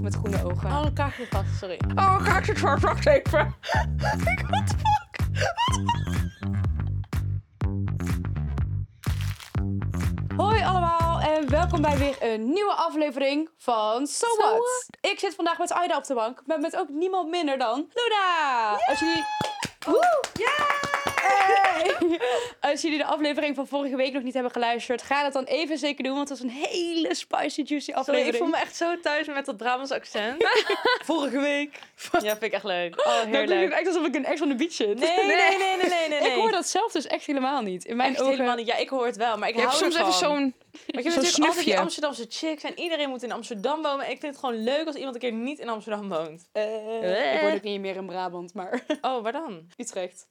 met groene ogen. Oh, een kaartje vast, sorry. Oh, ga ik het zwart wacht even. What the fuck? Hoi allemaal en welkom bij weer een nieuwe aflevering van So What? Ik zit vandaag met Aida op de bank, maar met ook niemand minder dan Luna. Yeah! Als jullie... Woe! Hey! Als jullie de aflevering van vorige week nog niet hebben geluisterd, ga dat dan even zeker doen, want het was een hele spicy, juicy aflevering. Sorry, ik voel me echt zo thuis met dat Brabants accent. Vorige week. Ja, vind ik echt leuk. Oh, Dat heerlijk. klinkt echt alsof ik een ex on the beach zit. Nee. Ik hoor dat zelf dus echt helemaal niet. In mijn echt ogen... helemaal niet. Ja, ik hoor het wel, maar ik Je hebt hou soms ervan. even zo'n Want je hebt natuurlijk altijd die Amsterdamse chicks en iedereen moet in Amsterdam wonen. En ik vind het gewoon leuk als iemand een keer niet in Amsterdam woont. Ik woon ook niet meer in Brabant, maar Oh, waar dan? Utrecht.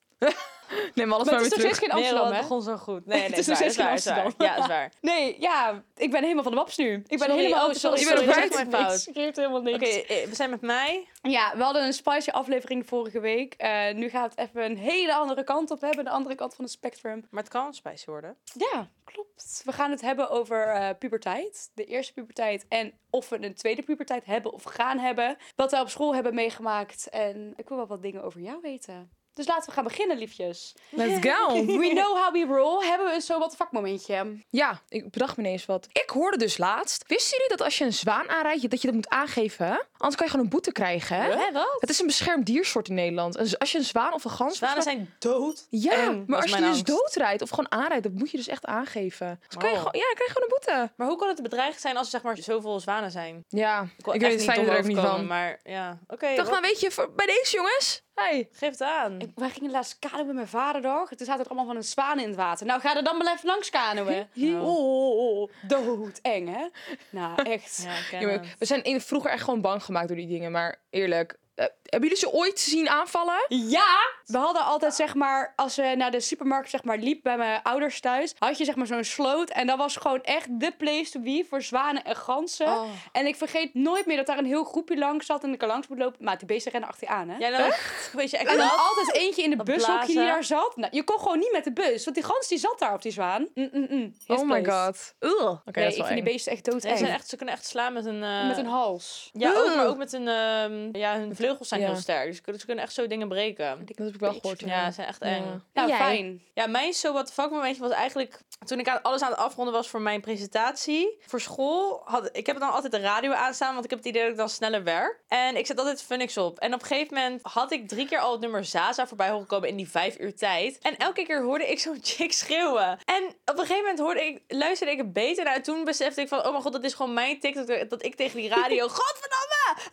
Neem alles Maar maar het weer is nog terug. steeds geen Amsterdam, Nee, hè? het begon zo goed. Nee, Het is is nog waar, steeds geen is waar. Amsterdam. Ja, is waar. Nee, ja, ik ben helemaal van de waps nu. Ik ben Sorry, helemaal... oh, sorry, ik sorry, ben dat is erbij. echt mijn fout. Ik geef helemaal niks. Oké, we zijn met mij. Ja, we hadden een spicy aflevering vorige week. Nu gaat het even een hele andere kant op hebben. De andere kant van het spectrum. Maar het kan spicy worden. Ja, klopt. We gaan het hebben over puberteit. De eerste puberteit. En of we een tweede puberteit hebben of gaan hebben. Wat we op school hebben meegemaakt. En ik wil wel wat dingen over jou weten. Dus laten we gaan beginnen, liefjes. Let's go. We know how we roll. Hebben we zo wat vakmomentje? Ja, ik bedacht me ineens wat. Ik hoorde dus laatst. Wisten jullie dat als je een zwaan aanrijdt, dat je dat moet aangeven? Hè? Anders kan je gewoon een boete krijgen. Hè? Hè, wat? Het is een beschermd diersoort in Nederland. En als je een zwaan of een gans... Zwanen zijn dood. Ja, Eng, maar was als je mijn dus angst. doodrijdt of gewoon aanrijdt, dat moet je dus echt aangeven. Dus kan je Oh. gewoon, ja, dan krijg je gewoon een boete. Maar hoe kan het bedreigd zijn als er zeg maar zoveel zwanen zijn? Ja, wil ik echt weet het fijn er ook niet overkomen, van. Maar ja, oké. Ik dacht, nou weet je, bij deze jongens... Hey. Geef het aan. Wij gingen laatst kanoën met mijn vader nog. Toen zaten er allemaal van een zwaan in het water. Nou, ga er dan maar even langs kanoën. Nou. Oh, doodeng, hè? Nou, echt. Ja, ik ken Jongen, het. we zijn vroeger echt gewoon bang gemaakt door die dingen. Maar eerlijk, hebben jullie ze ooit zien aanvallen? Ja! We hadden altijd, zeg maar, als we naar de supermarkt, zeg maar, liep bij mijn ouders thuis, had je, zeg maar, zo'n sloot. En dat was gewoon echt de place to be voor zwanen en ganzen. Oh. En ik vergeet nooit meer dat daar een heel groepje langs zat en ik er langs moet lopen. Maar die beesten rennen achter je aan, hè? Ja, dan weet je echt En dan dat. altijd eentje in de Dat bushokje die blazen. daar zat. Nou, je kon gewoon niet met de bus, want die gans die zat daar op die zwaan. His Oh my place. god. Oké, Nee, dat is ik wel vind die eng. beesten echt Ja, doodeng. ze kunnen echt slaan met een... Met een hals. Ja, ook, maar Ugh. ook met een... ja, hun vleugels zijn Ja. heel sterk. Dus ze kunnen echt zo dingen breken. Dat heb ik wel gehoord. Ja, ze zijn echt eng. Ja. Nou, Jij? fijn. Ja, mijn so what the fuck momentje was eigenlijk... Toen ik alles aan het afronden was voor mijn presentatie voor school... Ik heb dan altijd de radio aanstaan, want ik heb het idee dat ik dan sneller werk. En ik zet altijd Funix op. En op een gegeven moment had ik 3 keer al het nummer Zaza voorbij horen komen in die 5 uur tijd. En elke keer hoorde ik zo'n chick schreeuwen. En op een gegeven moment luisterde ik het beter naar. En toen besefte ik van, oh mijn god, dat is gewoon mijn TikTok. Dat ik tegen die radio, godverdamme!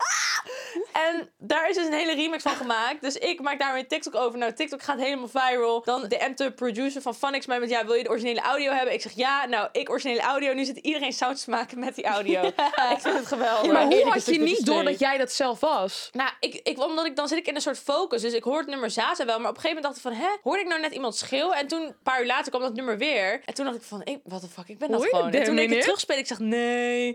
Ah! En daar is dus een hele remix van gemaakt. Dus ik maak daar mijn TikTok over. Nou, TikTok gaat helemaal viral. Dan DM't de producer van Funix mij met, ja, wil je de originele audio hebben? Ik zeg, ja, nou, ik originele audio. Nu zit iedereen sounds te maken met die audio. Ik vind het geweldig. Ja, maar hoe eerlijk had is je het niet dus door nee. dat jij dat zelf was? Nou, omdat ik dan zit ik in een soort focus. Dus ik hoor het nummer Zaza wel. Maar op een gegeven moment dacht ik van, hoorde ik nou net iemand schreeuwen? En toen, een paar uur later, kwam dat nummer weer. En toen dacht ik van, what the fuck, ik ben dat Hoor je gewoon. En dat toen deed ik het minute? terugspelen. Ik zeg, nee.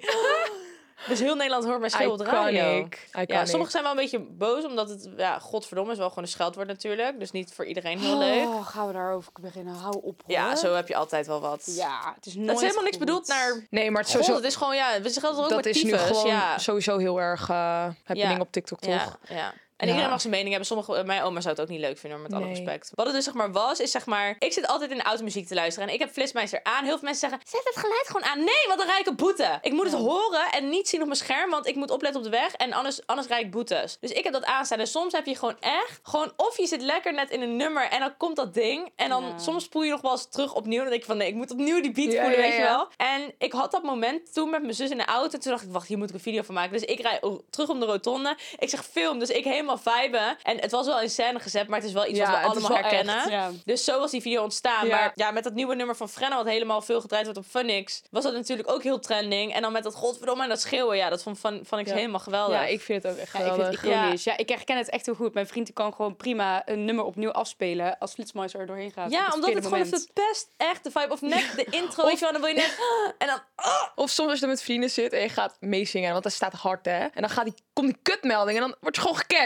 Dus heel Nederland hoort mij schreeuwen op de radio. Ja, sommigen zijn wel een beetje boos. Omdat het, ja, godverdomme, is wel gewoon een scheldwoord natuurlijk. Dus niet voor iedereen heel leuk. Oh, gaan we daarover beginnen? Hou op, hoor. Ja, zo heb je altijd wel wat. Ja, het is nooit Het is helemaal niks goed. bedoeld naar... Nee, maar het is God, sowieso... het is gewoon, ja, we zeggen er ook Dat met is nu tyfus. gewoon Ja. sowieso heel erg happening op TikTok, toch? Ja. En Ja. iedereen mag zijn mening hebben. Mijn oma zou het ook niet leuk vinden, hoor, met alle Nee. respect. Wat het dus zeg maar was, is zeg maar... Ik zit altijd in de automuziek te luisteren. En ik heb Flitsmeister aan. Heel veel mensen zeggen, zet het geluid gewoon aan. Nee, want dan rijd ik een boete. Ik moet het horen en niet zien op mijn scherm. Want ik moet opletten op de weg. En anders rijd ik boetes. Dus ik heb dat aanstaan. En soms heb je gewoon echt... of je zit lekker net in een nummer en dan komt dat ding. En dan soms spoel je nog wel eens terug opnieuw. Dan denk ik van, nee, ik moet opnieuw die beat voelen, weet je wel. En ik had dat moment toen met mijn zus in de auto. En toen dacht ik, wacht, hier moet ik een video van maken. Dus ik rijd terug om de rotonde. Ik zeg film, dus ik helemaal viben. En het was wel in scène gezet, maar het is wel iets wat we het is allemaal wel herkennen. echt, ja. Dus zo was die video ontstaan. Ja. Maar ja, met dat nieuwe nummer van Frenna, wat helemaal veel gedraaid wordt op Funix, was dat natuurlijk ook heel trending. En dan met dat godverdomme en dat schreeuwen, ja, dat vond ik helemaal geweldig. Ja, ik vind het ook echt Ja, ik vind geweldig. het iconisch. Ja, ik herken het echt heel goed. Mijn vriend kan gewoon prima een nummer opnieuw afspelen als Flitsmeister er doorheen gaat. Ja, op omdat het verkeerde gewoon moment. verpest echt de vibe. Of net de intro, weet je wel, dan wil je net... En dan... Of soms als je dan met vrienden zit en je gaat meezingen, want dat staat hard, hè. En dan komt die kutmelding en dan word je gewoon gecatcht.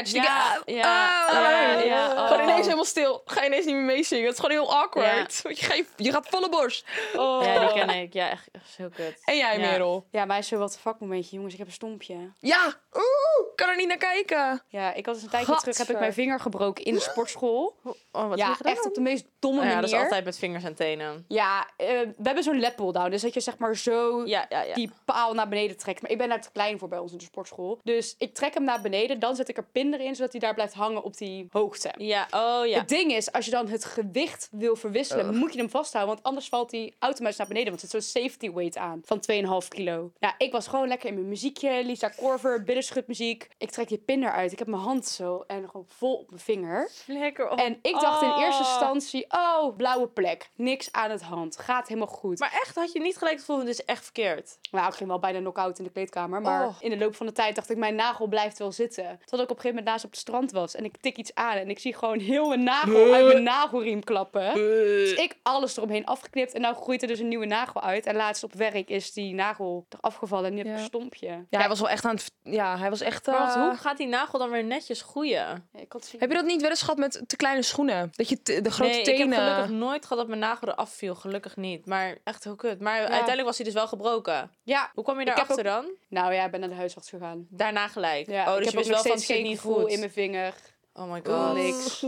Gewoon ineens helemaal stil. Ga je ineens niet meer meezingen. Het is gewoon heel awkward. Want je gaat volle borst. Oh. Ja, die ken ik. Ja, echt heel kut. En jij, Merel? Ja, mij is zo wat fuck momentje. Jongens, ik heb een stompje. Ja, kan er niet naar kijken. Ja, ik had dus een tijdje terug heb ik mijn vinger gebroken in de sportschool. Oh, wat Ja, heb je gedaan? echt op de meest domme manier. Dat is altijd met vingers en tenen. Ja, we hebben zo'n lat pull down. Dus dat je zeg maar zo die paal naar beneden trekt. Maar ik ben daar te klein voor bij ons in de sportschool. Dus ik trek hem naar beneden. Dan zet ik er pin erin, zodat hij daar blijft hangen op die hoogte. Ja, Het ding is, als je dan het gewicht wil verwisselen, moet je hem vasthouden. Want anders valt hij automatisch naar beneden. Want er zit zo'n safety weight aan van 2,5 kilo. Ja, ik was gewoon lekker in mijn muziekje. Lisa Korver, billenschutmuziek. Ik trek die pin eruit. Ik heb mijn hand zo en gewoon vol op mijn vinger. Lekker. En ik dacht in eerste instantie, blauwe plek. Niks aan het hand. Gaat helemaal goed. Maar echt, had je niet gelijk het gevoel, dit is echt verkeerd? Nou, ik ging wel bijna knock-out in de kleedkamer. Maar in de loop van de tijd dacht ik, mijn nagel blijft wel zitten. Tot ik op een gegeven moment naast op het strand was. En ik tik iets aan. En ik zie gewoon heel mijn nagel uit mijn nagelriem klappen. Dus ik alles eromheen afgeknipt. En nou groeit er dus een nieuwe nagel uit. En laatst op werk is die nagel eraf gevallen. En nu heb ik een stompje. Ja, hij was wel echt aan het... Ja, hij was echt... Maar hoe gaat die nagel dan weer netjes groeien? Ja, heb je dat niet wel eens gehad met te kleine schoenen? Dat je de grote tenen... ik heb gelukkig nooit gehad dat mijn nagel eraf viel. Gelukkig niet. Maar echt heel kut. Maar uiteindelijk was hij dus wel gebroken. Ja. Hoe kwam je daarachter dan? Nou ja, ik ben naar de huisarts gegaan. Daarna gelijk? Ja, dus ik je heb wist wel van het geen zit niet gevoel goed in mijn vinger. Oh my god. Niks.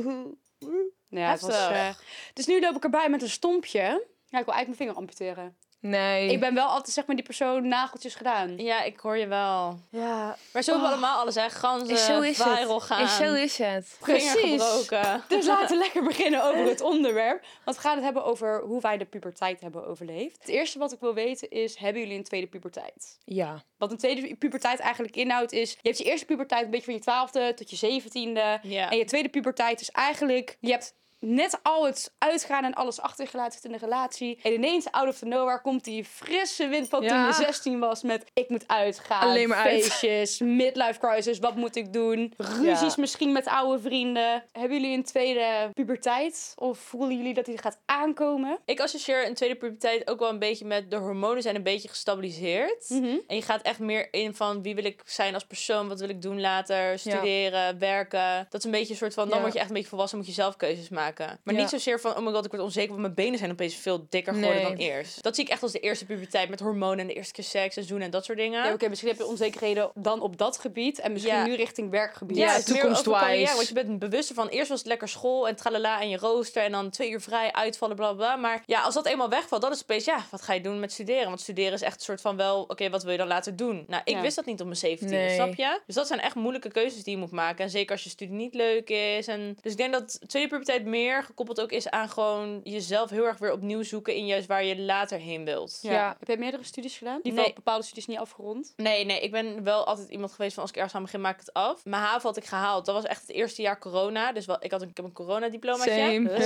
Ja, het was, dus nu loop ik erbij met een stompje. Ja, ik wil eigenlijk mijn vinger amputeren. Nee. Ik ben wel altijd zeg maar die persoon nageltjes gedaan. Ja, ik hoor je wel. Ja. Maar zo hebben we allemaal alles, hè. Ganzen, viral gaan. Zo is het. Precies. Vinger gebroken. Dus laten we lekker beginnen over het onderwerp. Want we gaan het hebben over hoe wij de puberteit hebben overleefd. Het eerste wat ik wil weten is, hebben jullie een tweede puberteit? Ja. Wat een tweede puberteit eigenlijk inhoudt is... Je hebt je eerste puberteit een beetje van je 12e tot je 17e. Ja. En je tweede puberteit is eigenlijk... Je hebt net al het uitgaan en alles achtergelaten in de relatie. En ineens, out of the nowhere, komt die frisse wind van toen je 16 was met... Ik moet uitgaan, alleen maar feestjes, midlife crisis, wat moet ik doen? Ruzies misschien met oude vrienden. Hebben jullie een tweede puberteit? Of voelen jullie dat die gaat aankomen? Ik associeer een tweede puberteit ook wel een beetje met... De hormonen zijn een beetje gestabiliseerd. En je gaat echt meer in van wie wil ik zijn als persoon? Wat wil ik doen later? Studeren, werken. Dat is een beetje een soort van... Dan word je echt een beetje volwassen, moet je zelf keuzes maken. Maar niet zozeer van, oh my god, ik word onzeker, want mijn benen zijn opeens veel dikker geworden dan eerst. Dat zie ik echt als de eerste puberteit met hormonen en de eerste keer seks en zoenen en dat soort dingen. Ja, oké, misschien heb je onzekerheden dan op dat gebied en misschien nu richting werkgebied. Ja, het is meer over carrière, toekomstwijs. want je bent bewuster van, eerst was het lekker school en tralala en je rooster en dan 2 uur vrij, uitvallen, bla bla. Maar ja, als dat eenmaal wegvalt, dan is het opeens, wat ga je doen met studeren? Want studeren is echt een soort van wel, oké, wat wil je dan later doen? Nou, ik wist dat niet op mijn 17e, snap je? Dus dat zijn echt moeilijke keuzes die je moet maken. En zeker als je studie niet leuk is. En dus ik denk dat tweede puberteit meer gekoppeld ook is aan gewoon jezelf heel erg weer opnieuw zoeken in juist waar je later heen wilt. Ja. Heb jij meerdere studies gedaan? Die van bepaalde studies niet afgerond? Nee, ik ben wel altijd iemand geweest van als ik ergens aan begin, maak ik het af. Mijn HAVO had ik gehaald. Dat was echt het eerste jaar corona. Dus ik heb een coronadiplomaatje. Dus,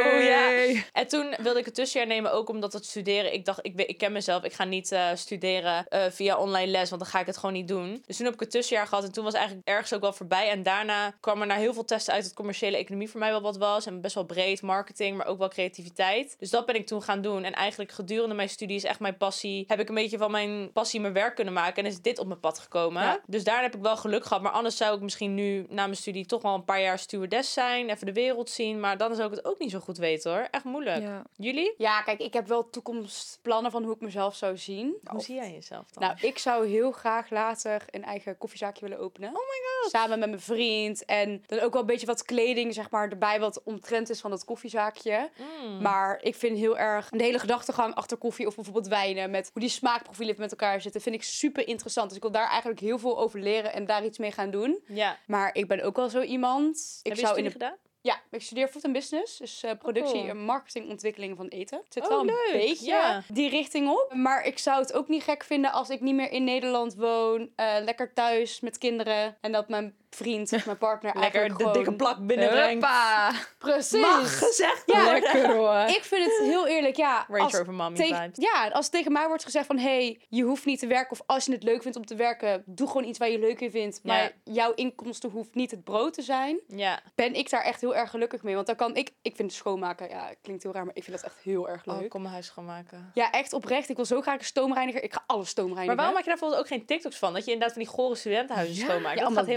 En toen wilde ik het tussenjaar nemen, ook omdat het studeren... Ik dacht, ik ken mezelf. Ik ga niet studeren via online les, want dan ga ik het gewoon niet doen. Dus toen heb ik het tussenjaar gehad en toen was eigenlijk ergens ook wel voorbij. En daarna kwam er na heel veel testen uit dat commerciële economie voor mij wel wat was. En best wel breed, marketing, maar ook wel creativiteit. Dus dat ben ik toen gaan doen. En eigenlijk gedurende mijn studie is echt mijn passie. Heb ik een beetje van mijn passie mijn werk kunnen maken. En is dit op mijn pad gekomen. Ja. Dus daar heb ik wel geluk gehad. Maar anders zou ik misschien nu na mijn studie toch wel een paar jaar stewardess zijn. Even de wereld zien. Maar dan zou ik het ook niet zo goed weten hoor. Echt moeilijk. Ja. Jullie? Ja, kijk, ik heb wel toekomstplannen van hoe ik mezelf zou zien. Hoe zie jij jezelf dan? Nou, ik zou heel graag later een eigen koffiezaakje willen openen. Oh my god. Samen met mijn vriend. En dan ook wel een beetje wat kleding, zeg maar, erbij wat omtrent is van dat koffiezaakje. Maar ik vind heel erg de hele gedachtegang achter koffie of bijvoorbeeld wijnen met hoe die smaakprofielen met elkaar zitten, vind ik super interessant. Dus ik wil daar eigenlijk heel veel over leren en daar iets mee gaan doen. Ja. Maar ik ben ook wel zo iemand. Heb je studie gedaan? Ja, ik studeer food and business. Dus productie en marketingontwikkeling van eten. Het zit wel leuk. een beetje die richting op. Maar ik zou het ook niet gek vinden als ik niet meer in Nederland woon. Lekker thuis met kinderen. En dat mijn vriend, mijn partner lekker eigenlijk de dikke plak binnenbrengt. Precies. Mag gezegd ja, lekker hoor. Ik vind het heel eerlijk, ja. Range Rover mommy vibes. Ja, als tegen mij wordt gezegd van, hey, je hoeft niet te werken. Of als je het leuk vindt om te werken, doe gewoon iets waar je leuk in vindt. Maar jouw inkomsten hoeft niet het brood te zijn. Ja. Ben ik daar echt heel erg gelukkig mee. Want dan kan ik vind schoonmaken, klinkt heel raar, maar ik vind dat echt heel erg leuk. Oh, ik kom mijn huis schoonmaken. Ja, echt oprecht. Ik wil zo graag een stoomreiniger. Ik ga alles stoomreinigen. Maar waarom maak je daar bijvoorbeeld ook geen TikToks van? Dat je inderdaad van die gore studentenhuizen schoonmaakt. Ja, dat gaat helemaal dat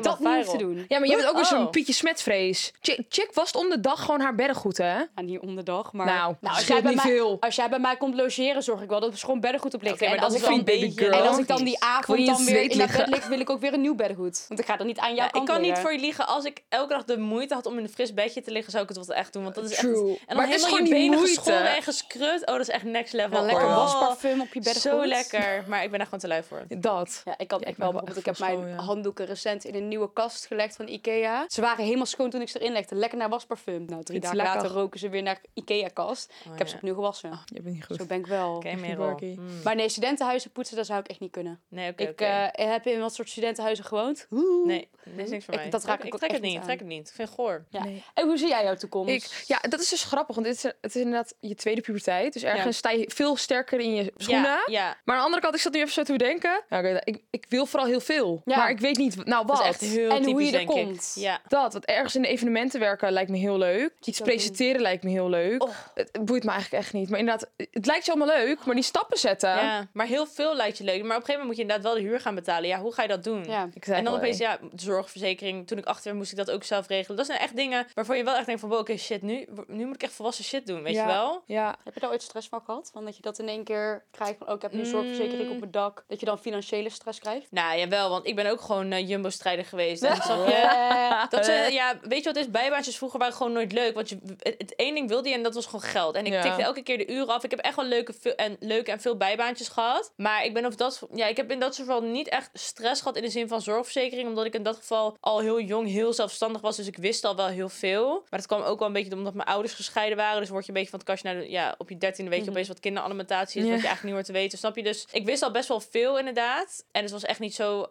hoeft te viral. doen. Ja, maar je hebt ook weer zo'n Oh. Pietje Smetvrees. Chick wast om de dag gewoon haar beddengoed, hè? Ja, niet om de dag, maar... Nou, als scheelt jij bij niet mij, veel. Als jij bij mij komt logeren, zorg ik wel dat er gewoon beddengoed op ligt. Oké, maar en, dat als is ik wel dan, een beetje girl. en als ik dan die avond je dan het weer zweet in dat bed liggen. lig, wil ik ook weer een nieuw beddengoed. Want ik ga dan niet aan jouw Ja, ik kant kan niet liggen. voor je liegen. Als ik elke dag de moeite had om in een fris bedje te liggen, zou ik het wel echt doen. Want dat is echt... True. En dan Maar het is helemaal gewoon je die benen moeite. geschoren en gescrut. Oh, dat is echt next level. Ja, lekker Oh, wasparfum op je beddengoed. Zo lekker. Maar ik ben daar gewoon te lui voor. Dat. Ja, ik kan Ja, echt ik wel ben wel bijvoorbeeld. Ik echt heb voor mijn schoon, ja. handdoeken recent in een nieuwe kast gelegd van Ikea. Ze waren helemaal schoon toen ik ze erin legde. Lekker naar wasparfum. Nou, 3 Het is dagen lekker. later roken ze weer naar Ikea-kast. Ik heb ze ja. opnieuw gewassen. Je bent niet goed. Zo ben ik wel. Oké, niet Merel. worky. Maar nee, studentenhuizen poetsen, dat zou ik echt niet kunnen. Nee, oké, Ik oké. heb in wat soort studentenhuizen gewoond. Nee, dat is niks voor Ik- mij. dat raak ik ik ook trek echt het niet. niet Ik trek aan. het niet. Ik vind het goor. Ja. Nee. En hoe zie jij jouw toekomst? Ja, dat is dus grappig, want het is inderdaad je tweede puberteit. Dus ergens Ja. sta je veel sterker in je schoenen. Ja, ja. Maar aan de andere kant, ik zat nu even zo te bedenken. Ja, oké, ik wil vooral heel veel. Ja. Maar ik weet niet, nou wat. Dat is echt heel En hoe typisch, je er denk ik. komt. Ja. Dat, want ergens in de evenementen werken lijkt me heel leuk. Iets ook presenteren lijkt me heel leuk. Oh. Het boeit me eigenlijk echt niet. Maar inderdaad, het lijkt je allemaal leuk, maar die stappen zetten. Ja, maar heel veel lijkt je leuk. Maar op een gegeven moment moet je inderdaad wel de huur gaan betalen. Ja, hoe ga je dat doen? Ja. Ik zei En dan al, opeens, ja, de zorgverzekering. Toen ik 8 werd, moest ik dat ook zelf regelen. Dat zijn echt dingen waarvan je wel echt denkt van... wow, oké, shit, nu moet ik echt volwassen shit doen, weet je wel? Ja. Heb je daar ooit stress van gehad? Van dat je dat in één keer krijgt van, oh, ik heb nu een zorgverzekering op het dak. Dat je dan financiële stress krijgt? Nou, jawel, want ik ben ook gewoon Jumbo-strijder geweest. En snap je? Dat ja, weet je wat het is? Bijbaantjes vroeger waren gewoon nooit leuk. Want het één ding wilde je en dat was gewoon geld. En ik Ja. tikte elke keer de uren af. Ik heb echt wel leuke en veel bijbaantjes gehad. Maar ik heb in dat geval niet echt stress gehad in de zin van zorgverzekering. Omdat ik in dat geval al heel jong, heel zelfstandig was. Dus ik wist al wel heel veel. Maar dat kwam ook wel een beetje omdat mijn ouders gescheiden waren. Dus word je een beetje van het kastje naar op je 13e weet je opeens wat kinderalimentatie is. Ja. Wat je eigenlijk niet hoort te weten. Snap je? Dus ik wist al best wel veel inderdaad. En het was echt niet zo...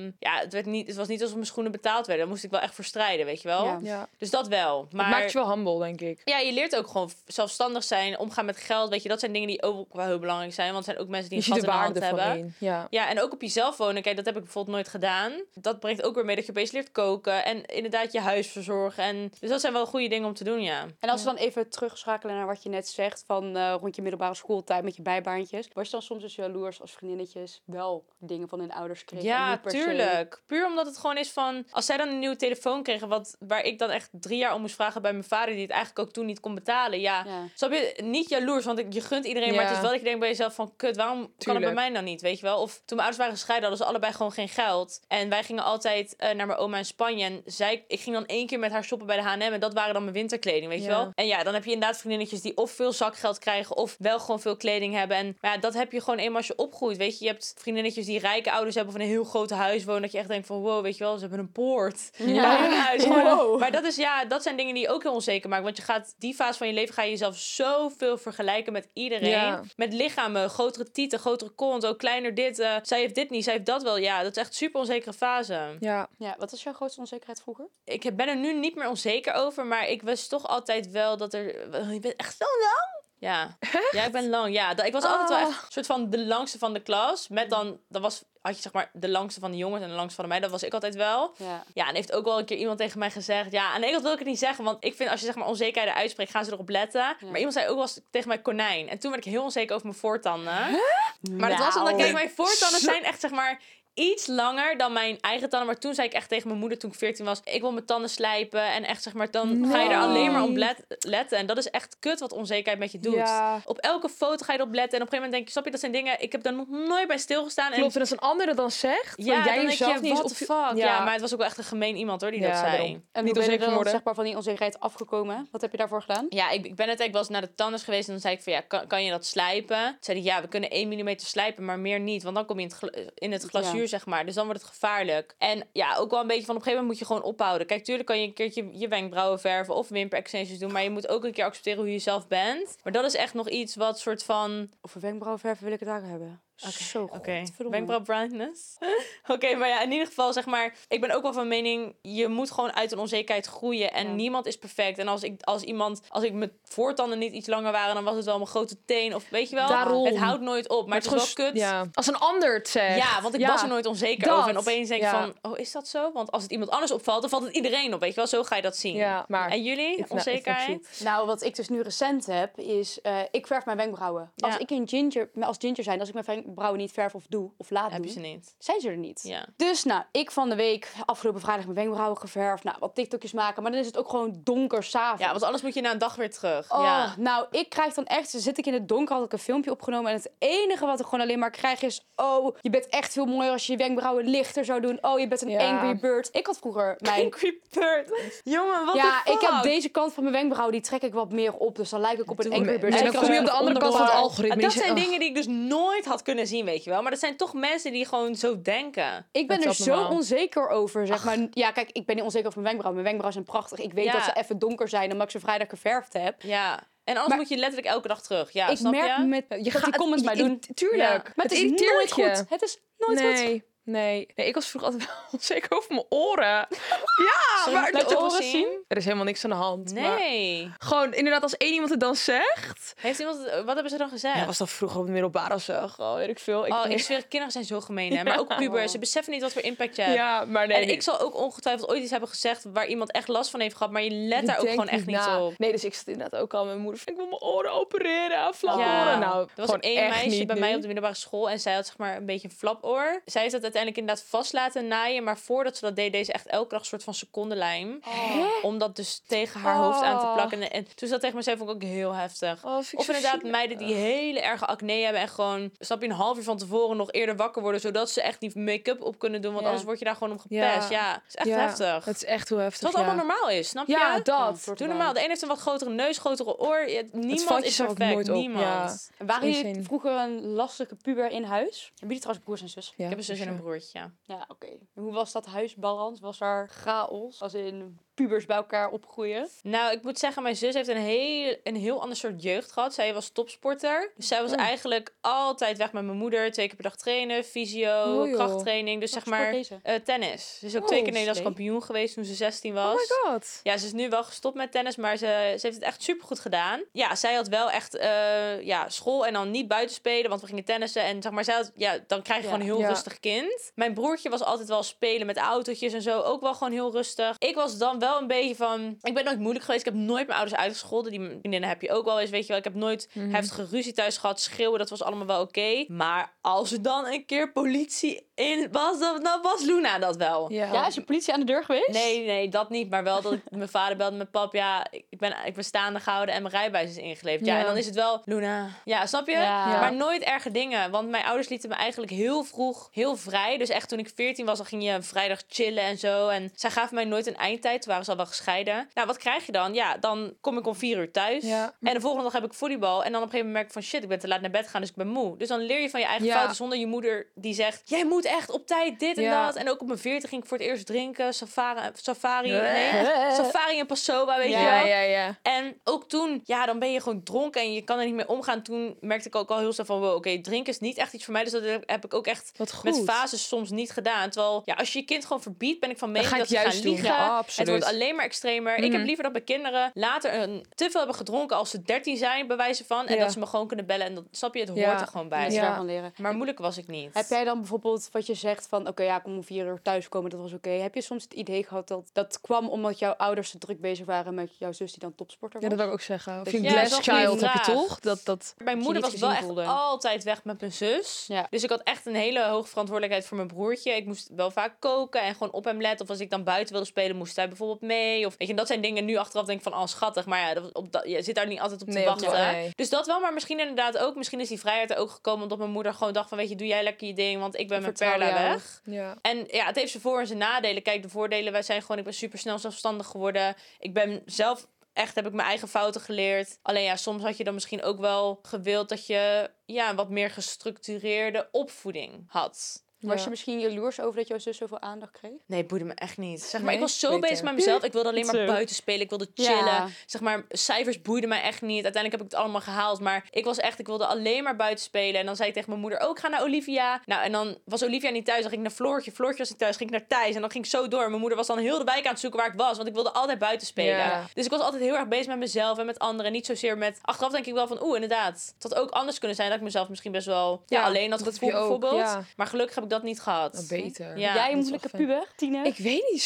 het was niet alsof mijn schoenen betaald werden. Daar moest ik wel echt voor strijden, weet je wel? Ja. Ja. Dus dat wel. Maar Het maakt je wel humble, denk ik. ja, je leert ook gewoon zelfstandig zijn, omgaan met geld. Weet je, dat zijn dingen die ook wel heel belangrijk zijn. Want er zijn ook mensen die Je een ziet gat de in de hand waarde ervan hebben. in. Ja. Ja, en ook op jezelf wonen. Kijk, dat heb ik bijvoorbeeld nooit gedaan. Dat brengt ook weer mee dat je opeens leert koken. En inderdaad je huis verzorgen. Dus dat zijn wel goede dingen om te doen, ja. En als we dan even terugschakelen naar wat je net zegt van rond je middelbare schooltijd met je bijbaantjes. Was je dan soms dus jaloers als vriendinnetjes wel dingen van hun ouders kregen? en Ja, niet per se- tuurlijk. Puur omdat het gewoon is van... Als zij dan een nieuwe telefoon kregen... waar ik dan echt 3 jaar om moest vragen bij mijn vader... die het eigenlijk ook toen niet kon betalen. Ja, Ja. snap je? Niet jaloers, want je gunt iedereen. Maar Ja. het is wel dat je denkt bij jezelf van... Kut, waarom kan het bij Tuurlijk. mij nou niet? Weet je wel? Of toen mijn ouders waren gescheiden... hadden ze allebei gewoon geen geld. En wij gingen altijd naar mijn oma in Spanje. En ik ging dan 1 keer met haar shoppen bij de H&M. En dat waren dan mijn winterkleding, weet je Ja. wel? En ja, dan heb je inderdaad vriendinnetjes... die of veel zakgeld krijgen... of wel gewoon veel kleding hebben. En maar ja, dat heb je gewoon eenmaal als je opgroeit. Weet je, je hebt vriendinnetjes die rijke ouders hebben... of in een heel groot huis wonen. Dat je echt denkt van... Wow, weet je wel, ze hebben een poort. Ja. Bij hun huis. Ja. Gewoon. Maar dat zijn dingen die je ook heel onzeker maken. Want je gaat die fase van je leven ga je jezelf zoveel vergelijken met iedereen. Ja. Met lichamen, grotere tieten, grotere kont, ook kleiner dit. Zij heeft dit niet, zij heeft dat wel. Ja, dat is echt super onzekere fase. Ja. Ja, wat was jouw grootste onzekerheid vroeger? Ik ben er nu niet meer onzeker over, maar ik wist toch altijd wel dat er... Je bent echt zo lang. Ja. Ja, ik ben lang. Ja, ik was altijd wel echt een soort van de langste van de klas. Met dan had je zeg maar de langste van de jongens en de langste van de meiden. Dat was ik altijd wel. Ja. Ja, en heeft ook wel een keer iemand tegen mij gezegd... Ja, aan de ene kant wil ik het niet zeggen... want ik vind als je zeg maar onzekerheden uitspreekt... gaan ze erop letten. Maar iemand zei ook wel eens tegen mij konijn. En toen werd ik heel onzeker over mijn voortanden. Maar dat was omdat... Kijk, mijn voortanden zijn echt zeg maar... iets langer dan mijn eigen tanden. Maar toen zei ik echt tegen mijn moeder toen ik 14 was... ik wil mijn tanden slijpen. En echt zeg maar, dan ga je er alleen maar op letten. En dat is echt kut wat onzekerheid met je doet. Ja. Op elke foto ga je erop letten. En op een gegeven moment denk je... snap je, dat zijn dingen... ik heb daar nog nooit bij stilgestaan. Klopt, en als een ander het dan zegt, Ja, want jij dan denk jezelf je, niet what eens the op... fuck. Ja, maar het was ook wel echt een gemeen iemand hoor, die dat Ja, zei. daarom. En Niet hoe ben je onzeker er dan worden. zeg maar van die onzekerheid afgekomen? Wat heb je daarvoor gedaan? Ja, ik ben uiteindelijk wel eens naar de tandarts geweest... en dan zei ik van, ja, kan je dat slijpen? Toen zei hij, ja, we kunnen 1 millimeter slijpen, maar meer niet. Want dan kom je in het glazuur, zeg maar. Dus dan wordt het gevaarlijk. En ja, ook wel een beetje van, op een gegeven moment moet je gewoon ophouden. Kijk, tuurlijk kan je een keertje je wenkbrauwen verven... of wimperextensions doen, maar je moet ook een keer accepteren hoe je zelf bent. Maar dat is echt nog iets wat soort van... Over wenkbrauwverven wil ik het daar hebben. Zo goed. Oké, Verdomme. wenkbrauw brightness. Oké, maar ja, in ieder geval zeg maar... ik ben ook wel van mening... je moet gewoon uit een onzekerheid groeien. En niemand is perfect. En als ik mijn voortanden niet iets langer waren... dan was het wel mijn grote teen. Of weet je wel, Daarom. het houdt nooit op. Maar het is wel kut. Ja. Als een ander het zegt. Ja, want ik was er nooit onzeker dat. over. En opeens denk je Ja. van... oh, is dat zo? Want als het iemand anders opvalt... dan valt het iedereen op. Weet je wel, zo ga je dat zien. Ja, maar... En jullie? Onzekerheid? Nou, wat ik dus nu recent heb, is... ik verf mijn wenkbrauwen. Ja. Als ginger zijn, als ik mijn wenkbrauwen niet verf of doe of laat Heb doen, je ze niet? zijn ze er niet. Ja. Dus nou, ik van de week, afgelopen vrijdag mijn wenkbrauwen geverfd. Nou, wat TikTokjes maken, maar dan is het ook gewoon donker s'avonds. Ja, want anders moet je na een dag weer terug. Oh, Ja. nou, ik krijg dan echt... Zit ik in het donker, had ik een filmpje opgenomen. En het enige wat ik gewoon alleen maar krijg is... Oh, je bent echt veel mooier als je je wenkbrauwen lichter zou doen. Oh, je bent een angry bird. Ik had vroeger mijn... Angry Bird. Jongen, wat Ja, de fuck? ik heb deze kant van mijn wenkbrauw, die trek ik wat meer op. Dus dan lijk ik op een angry bird. En Zeker dan als kom je op ik de andere kant van het algoritme. Dat zijn Oh. dingen die ik dus nooit had kunnen zien, weet je wel. Maar dat zijn toch mensen die gewoon zo denken. Ik ben Dat er is zo normaal. onzeker over, zeg maar. Ja, kijk, ik ben niet onzeker over mijn wenkbrauwen. Mijn wenkbrauwen zijn prachtig. Ik weet Ja. dat ze even donker zijn, omdat ik ze vrijdag geverfd heb. Ja. En anders Maar- moet je letterlijk elke dag terug. Ja, Ik snap merk je? met dat die comments mij doen. Tuurlijk. Ja. Maar het is irriteert nooit je. goed. Het is nooit goed. Nee, ik was vroeger altijd wel onzeker over mijn oren. Ja, maar Laat de je oren oren zien. Er is helemaal niks aan de hand. maar Nee. gewoon inderdaad, als één iemand het dan zegt. Heeft iemand wat hebben ze dan gezegd? Ja, was dat vroeger op de middelbare of zo? Gewoon, weet ik veel. Ik zweer, kinderen zijn zo gemeen, hè? Maar ook pubers. Ze beseffen niet wat voor impact je hebt. Ja, maar nee. En ik zal ook ongetwijfeld ooit iets hebben gezegd waar iemand echt last van heeft gehad, maar je let daar ook denkt gewoon echt niet na. op. Nee, dus ik zat inderdaad ook al met mijn moeder. Ik wil mijn oren opereren, flaporen. Ja. Nou, Er was gewoon één echt meisje niet bij nu. mij op de middelbare school en zij had zeg maar een beetje een flapoor. Zij heeft dat uiteindelijk inderdaad vast laten naaien, maar voordat ze dat deed, deed ze echt elke dag een soort van secondenlijm. Om dat dus tegen haar hoofd aan te plakken. En toen ze dat tegen me zei, vond ik ook heel heftig. Oh, vind ik Of zo inderdaad zielig. meiden die hele erge acne hebben en gewoon, snap je, een half uur van tevoren nog eerder wakker worden, zodat ze echt die make-up op kunnen doen, want Ja. anders word je daar gewoon op gepest. Ja, dat is echt heftig. Het is echt heel heftig. Wat allemaal normaal is, snap je? Ja, dat. soort Doe van. normaal. De een heeft een wat grotere neus, grotere oor. Niemand valt je is zo ook perfect. nooit op, Niemand. ja. Waren Geen jullie zin. vroeger een lastige puber in huis? Hebben jullie trouwens broers en zus? Ja, Ik heb een zus en een broertje. Ja. Ja, oké. En hoe was dat huisbalans? Was er chaos? Als in pubers bij elkaar opgroeien? Nou, ik moet zeggen, mijn zus heeft een heel ander soort jeugd gehad. Zij was topsporter. Dus zij was eigenlijk altijd weg met mijn moeder. 2 keer per dag trainen, fysio, Oh, joh. krachttraining. Dus Wat zeg sport maar deze? tennis. Ze is ook Oh, 2 keer Nederlands slee. kampioen geweest toen ze 16 was. Oh my god. Ja, ze is nu wel gestopt met tennis, maar ze heeft het echt supergoed gedaan. Ja, zij had wel echt school en dan niet buiten spelen, want we gingen tennissen. En zeg maar, dan krijg je gewoon een heel Ja. rustig kind. Mijn broertje was altijd wel spelen met autootjes en zo, ook wel gewoon heel rustig. Ik was dan wel een beetje van, ik ben nooit moeilijk geweest. Ik heb nooit mijn ouders uitgescholden. Die vriendinnen heb je ook wel eens, weet je wel. Ik heb nooit heftige ruzie thuis gehad. Schreeuwen, dat was allemaal wel oké. Maar als er dan een keer politie in was, dan was Luna dat wel. Ja, is je politie aan de deur geweest? Nee, dat niet. Maar wel dat ik mijn vader belde met pap. Ja, ik ben staande gehouden en mijn rijbewijs is ingeleverd. Ja, Ja. en dan is het wel Luna. Ja, snap je? Ja. Maar nooit erge dingen. Want mijn ouders lieten me eigenlijk heel vroeg heel vrij. Dus echt toen ik 14 was, dan ging je vrijdag chillen en zo. En zij gaven mij nooit een eindtijd. Toen waren ze al wel gescheiden. Nou, wat krijg je dan? Ja, dan kom ik om 4 uur thuis. Ja. En de volgende dag heb ik volleybal. En dan op een gegeven moment merk ik van shit, ik ben te laat naar bed gegaan, dus ik ben moe. Dus dan leer je van je eigen Ja. fouten zonder je moeder die zegt, jij moet echt op tijd dit en Ja. dat. En ook op mijn 40 ging ik voor het eerst drinken. Safari Huh? Safari en Passoa, weet je Ja, wel. ja. En ook toen, ja, dan ben je gewoon dronken en je kan er niet mee omgaan. Toen merkte ik ook al heel snel van, wow, oké, drinken is niet echt iets voor mij. Dus dat heb ik ook echt Wat goed. met fases soms niet gedaan. Terwijl, ja, als je je kind gewoon verbiedt, ben ik van mening ga je dat ze het gaan juist doen. liegen. Ja, Het absoluut. wordt alleen maar extremer. Ik heb liever dat mijn kinderen later te veel hebben gedronken als ze 13 zijn, bij wijze van. En Ja. dat ze me gewoon kunnen bellen. En dat, snap je, het Ja. hoort er gewoon bij. Dat ze Ja. daarvan leren. Maar moeilijk was ik niet. Heb jij dan bijvoorbeeld wat je zegt van... Oké, ja, ik kom om 4 uur thuiskomen, dat was oké. Heb je soms het idee gehad dat dat kwam omdat jouw ouders te druk bezig waren met jouw zus die dan topsporter was? Ja, dat wil ik ook zeggen. Of Dat je een je- Ja, glass dat is wel een child goede heb je vraag. toch? Dat Mijn moeder niet was wel gezien echt voelde. altijd weg met mijn zus. Ja. Dus ik had echt een hele hoge verantwoordelijkheid voor mijn broertje. Ik moest wel vaak koken en gewoon op hem letten. Of als ik dan buiten wilde spelen, moest hij bijvoorbeeld mee. Of weet je, dat zijn dingen nu achteraf denk ik van, oh schattig. Maar ja, je zit daar niet altijd op te Nee, op wachten. de- nee. Dus dat wel, maar misschien inderdaad ook. Misschien is die vrijheid er ook gekomen omdat mijn moeder gewoon dacht van, weet je, doe jij lekker je ding. Want ik ben met vertrouw Perla jou. weg. Ja. En ja, het heeft zijn voor- en zijn nadelen. Kijk, de voordelen, wij zijn gewoon, ik ben super snel zelfstandig geworden. Ik ben zelf heb ik mijn eigen fouten geleerd. Alleen ja, soms had je dan misschien ook wel gewild dat je een wat meer gestructureerde opvoeding had. Was Ja. je misschien jaloers over dat jouw zus zoveel aandacht kreeg? Nee, boeide me echt niet. Zeg maar, Nee? ik was zo Beter. bezig met mezelf. Ik wilde alleen maar Zo. buiten spelen. Ik wilde chillen. Ja. Zeg maar, cijfers boeiden mij echt niet. Uiteindelijk heb ik het allemaal gehaald. Maar ik wilde alleen maar buiten spelen. En dan zei ik tegen mijn moeder, ook ga naar Olivia. Nou, en dan was Olivia niet thuis. Dan ging ik naar Floortje. Floortje was niet thuis. Ging ik naar Thijs. En dan ging ik zo door. Mijn moeder was dan heel de wijk aan het zoeken waar ik was. Want ik wilde altijd buiten spelen. Ja. Dus ik was altijd heel erg bezig met mezelf en met anderen. Niet zozeer met... Achteraf denk ik wel van, inderdaad. Het had ook anders kunnen zijn dat ik mezelf misschien best wel Ja, alleen had dat gevoeld heb je ook, bijvoorbeeld. Ja. Maar gelukkig heb ik dat niet gehad. Beter. Ja, Jij een dat is moeilijke wel fijn. puber, tiener? Ik weet niet zo.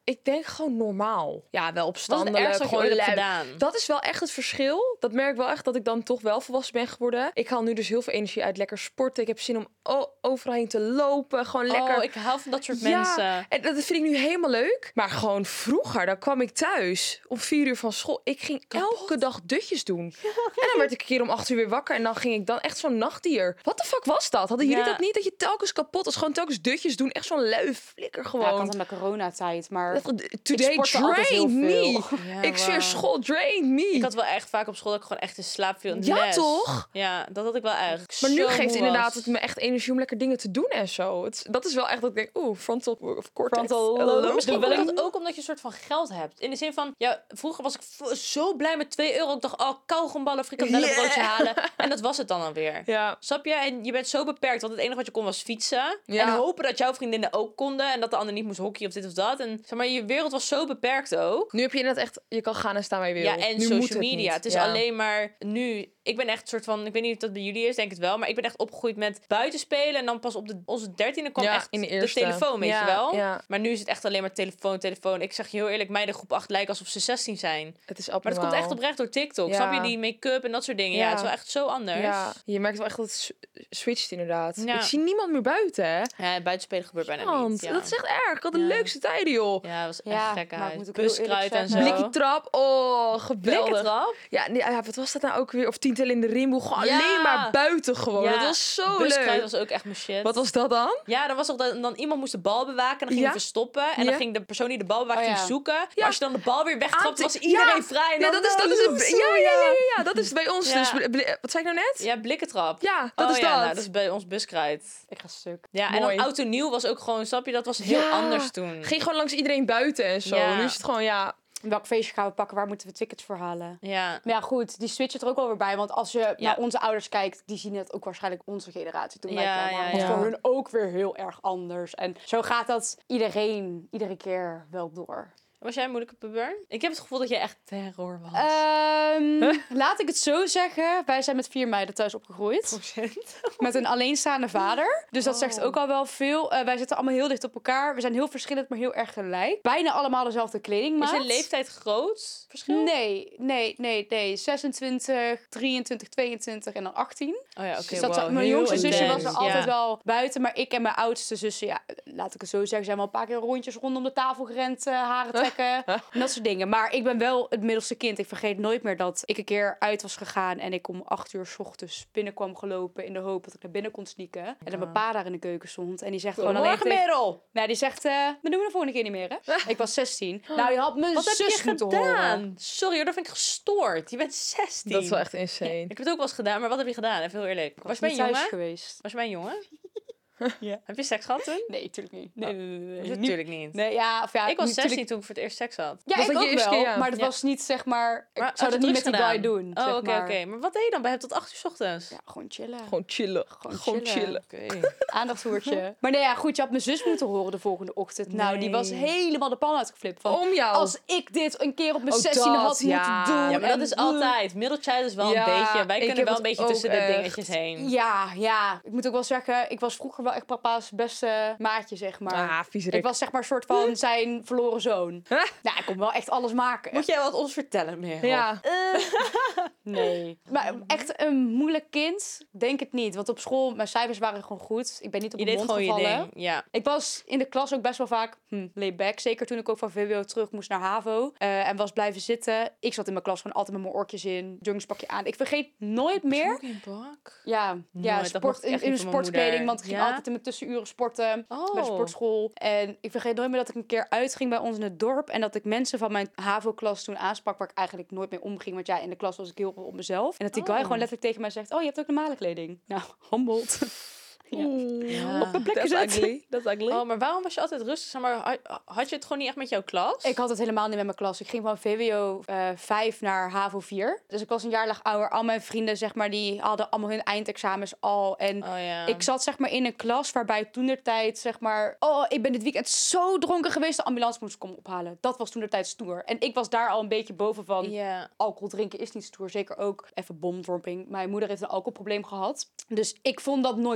Ik denk gewoon normaal. Ja, wel Wat is het opstandelijk, ergste wat je gewoon ooit hebt lui. gedaan? Dat is wel echt het verschil. Dat merk ik wel echt dat ik dan toch wel volwassen ben geworden. Ik haal nu dus heel veel energie uit lekker sporten. Ik heb zin om overal heen te lopen. Gewoon lekker. Oh, ik hou van dat soort Ja, mensen. en dat vind ik nu helemaal leuk. Maar gewoon vroeger, dan kwam ik thuis om 4 uur van school. Ik ging elke dag dutjes doen. En dan werd ik een keer om 8 uur weer wakker. En dan ging ik dan echt zo'n nachtdier. Wat de fuck was dat? Hadden jullie Ja. dat niet? Dat je telkens kapot was. Gewoon telkens dutjes doen. Echt zo'n lui flikker Ja, ik gewoon. had het met coronatijd, maar... Today sportte altijd heel drained me. veel. Ja, Ik zweer, wauw. school drained me. Ik had wel echt vaak op school dat ik gewoon echt in slaap viel in de Ja, les. toch? Ja, dat had ik wel echt. Maar nu Zo geeft moe inderdaad was. het me echt energie om lekker dingen te doen en zo. Dat is wel echt dat ik denk, frontal of cortex. Frontal lobe. lobe. Misschien komt dat ook omdat je een soort van geld hebt. In de zin van, ja, vroeger was ik zo blij met 2 euro. Ik dacht, oh, kauwgomballen, frikandellenbroodje halen. En dat was het dan alweer. Ja. Snap je? En je bent zo beperkt, want het enige wat je kon was fietsen. Ja. En hopen dat jouw vriendinnen ook konden. En dat de ander niet moest hockeyen of dit of dat. En zeg maar, je wereld was zo beperkt ook. Nu heb je inderdaad echt, je kan gaan en staan waar je wil. Ja, en nu moet social media. niet. Het is Ja. alleen maar nu. Ik ben echt een soort van, ik weet niet of dat bij jullie is, denk het wel. Maar ik ben echt opgegroeid met buitenspelen. En dan pas op onze 13e kwam Ja, echt in de de eerste. telefoon, weet Ja, je wel. ja. Maar nu is het echt alleen maar telefoon. Ik zeg je heel eerlijk, meiden groep 8 lijken alsof ze 16 zijn. Het is Maar dat komt abnormaal. echt oprecht door TikTok. Ja. Snap je? Die make-up en dat soort dingen. Ja, Ja. het is wel echt zo anders. Ja, je merkt wel echt dat het switcht inderdaad. Ja. Ik zie niemand meer buiten, hè? Ja, buitenspelen gebeurt bijna Want niet. Ja. dat is echt erg. Ik had de Ja. leukste tijden, joh. Ja, dat was echt Ja, gek maar uit. ik moet ook heel eerlijk Buskruid en zo. zeggen- Blikkie trap, oh, geweldig. Blikkentrap? Ja, nee, ja, wat was dat nou ook weer? Of tiental in de rimboe. Gewoon Ja. alleen maar buiten gewoon. Ja, Dat was zo Buskruid leuk. was ook echt mijn shit. Wat was dat dan? Ja, dan was ook dan iemand moest de bal bewaken en dan ging Ja. je verstoppen. En Ja. dan ging de persoon die de bal bewaakte Oh, ja. ging zoeken. Maar als je dan de bal weer wegtrapte, was Ja. iedereen vrij. En Ja, dan, dat is ja, dat is het bij ons. Ja. Dus, wat zei ik nou net? Ja, blikkentrap. Ja, dat is ja, dat. nou, dat is bij ons buskruid. Ik ga stuk. Ja, en Mooi. dan oud en nieuw was ook gewoon, snap je, dat was heel Ja. anders toen. Ging gewoon langs iedereen buiten en zo. Ja. Nu is het gewoon, ja. Welk feestje gaan we pakken? Waar moeten we tickets voor halen? Ja. Maar ja, goed, die switchen er ook wel weer bij. Want als je naar onze ouders kijkt, die zien het ook waarschijnlijk onze generatie toen wij Ja, kwamen. ja, was ja. voor hun ook weer heel erg anders. En zo gaat dat iedere keer wel door. Was jij een moeilijke puber? Ik heb het gevoel dat jij echt terror was. Laat ik het zo zeggen. Wij zijn met 4 meiden thuis opgegroeid. Met een alleenstaande vader. Dus dat zegt ook al wel veel. Wij zitten allemaal heel dicht op elkaar. We zijn heel verschillend, maar heel erg gelijk. Bijna allemaal dezelfde kledingmaat. Is je leeftijd groot verschil? Nee. 26, 23, 22 en dan 18. Oh ja, oké. Dus dat wow, mijn heel jongste zusje was intens. er altijd Ja. wel buiten. Maar ik en mijn oudste zusje, ja, laat ik het zo zeggen, zijn wel een paar keer rondjes rondom de tafel gerend, haren trekken. En dat soort dingen. Maar ik ben wel het middelste kind. Ik vergeet nooit meer dat ik een keer uit was gegaan en ik om 8 uur 's ochtends binnenkwam gelopen in de hoop dat ik naar binnen kon sneaken. En dat mijn pa daar in de keuken stond. En die zegt gewoon alleen Goedemorgen, tegen... Merel. Nou, die zegt, dat doen we de volgende keer niet meer, hè? Ik was 16. Nou, je had mijn Wat heb zus je moeten gedaan? horen. Sorry hoor, dat vind ik gestoord. Je bent 16. Dat is wel echt insane. Ik heb het ook wel eens gedaan, maar wat heb je gedaan? Even heel eerlijk. Was je Niet bij een thuis jongen? geweest. Was je bij een jongen? Ja. Heb je seks gehad toen? Nee, natuurlijk niet. Nee. Natuurlijk niet. Nee, ja, of ja, Ik was natuurlijk- 16 toen ik voor het eerst seks had. Ja, Was ik dat je ook eerste wel. keer, ja? Maar dat Ja. was niet, zeg maar... Ik Maar zou dat niet met die guy gedaan? doen, Oh, zeg oké, maar. oké. Maar wat deed je dan? Bij hem tot 8 uur 's ochtends? Ja, gewoon chillen. Gewoon chillen. Gewoon chillen. Oké. Aandachtshoertje. Maar nee, ja, goed, je had mijn zus moeten horen de volgende ochtend. Nou, die was helemaal de pan uitgeflipt. Van, Om jou. als ik dit een keer op mijn Oh, 16 dat, had ja. moeten doen. Ja, maar dat en is altijd. Middle child is wel Ja, een beetje... Wij ik kunnen heb wel een het beetje ook tussen de echt. dingetjes heen. Ja. Ik moet ook wel zeggen, ik was vroeger wel echt papa's beste maatje, zeg maar. Ah, viezerik. Ik was zeg maar een soort van zijn verloren zoon. Huh? Nou, ik kon wel echt alles maken. Moet jij wat ons vertellen, Merel? Ja. Nee. Maar echt een moeilijk kind? Denk het niet. Want op school, mijn cijfers waren gewoon goed. Ik ben niet op Je mijn deed mond gewoon je gevallen. ding. Ja. Ik was in de klas ook best wel vaak laid back. Zeker toen ik ook van VWO terug moest naar HAVO. En was blijven zitten. Ik zat in mijn klas gewoon altijd met mijn oortjes in. Joggingbakje aan. Ik vergeet nooit meer. Ja, Nooit, dat mocht in echt niet de van mijn sportkleding. moeder. Want ik ging Ja? altijd in mijn tussenuren sporten. Oh. Bij de sportschool. En ik vergeet nooit meer dat ik een keer uitging bij ons in het dorp. En dat ik mensen van mijn HAVO-klas toen aansprak waar ik eigenlijk nooit mee omging. Want ja, in de klas was ik heel op mezelf. En dat die guy gewoon letterlijk tegen mij zegt... Oh, je hebt ook normale kleding. Nou, humbled. Ja. Op een plek That's gezet. ugly. That's ugly. Oh, maar waarom was je altijd rustig? Zeg maar, had je het gewoon niet echt met jouw klas? Ik had het helemaal niet met mijn klas. Ik ging van VWO 5 naar HAVO 4. Dus ik was een jaar lang ouder. Al mijn vrienden, zeg maar, die hadden allemaal hun eindexamens al. En Oh ja. ik zat, zeg maar, in een klas waarbij toentertijd, zeg maar... Oh, ik ben dit weekend zo dronken geweest. De ambulance moest komen ophalen. Dat was toentertijd stoer. En ik was daar al een beetje boven van... Ja. Alcohol drinken is niet stoer. Zeker ook even bomdropping. Mijn moeder heeft een alcoholprobleem gehad. Dus ik vond dat nooit stoer.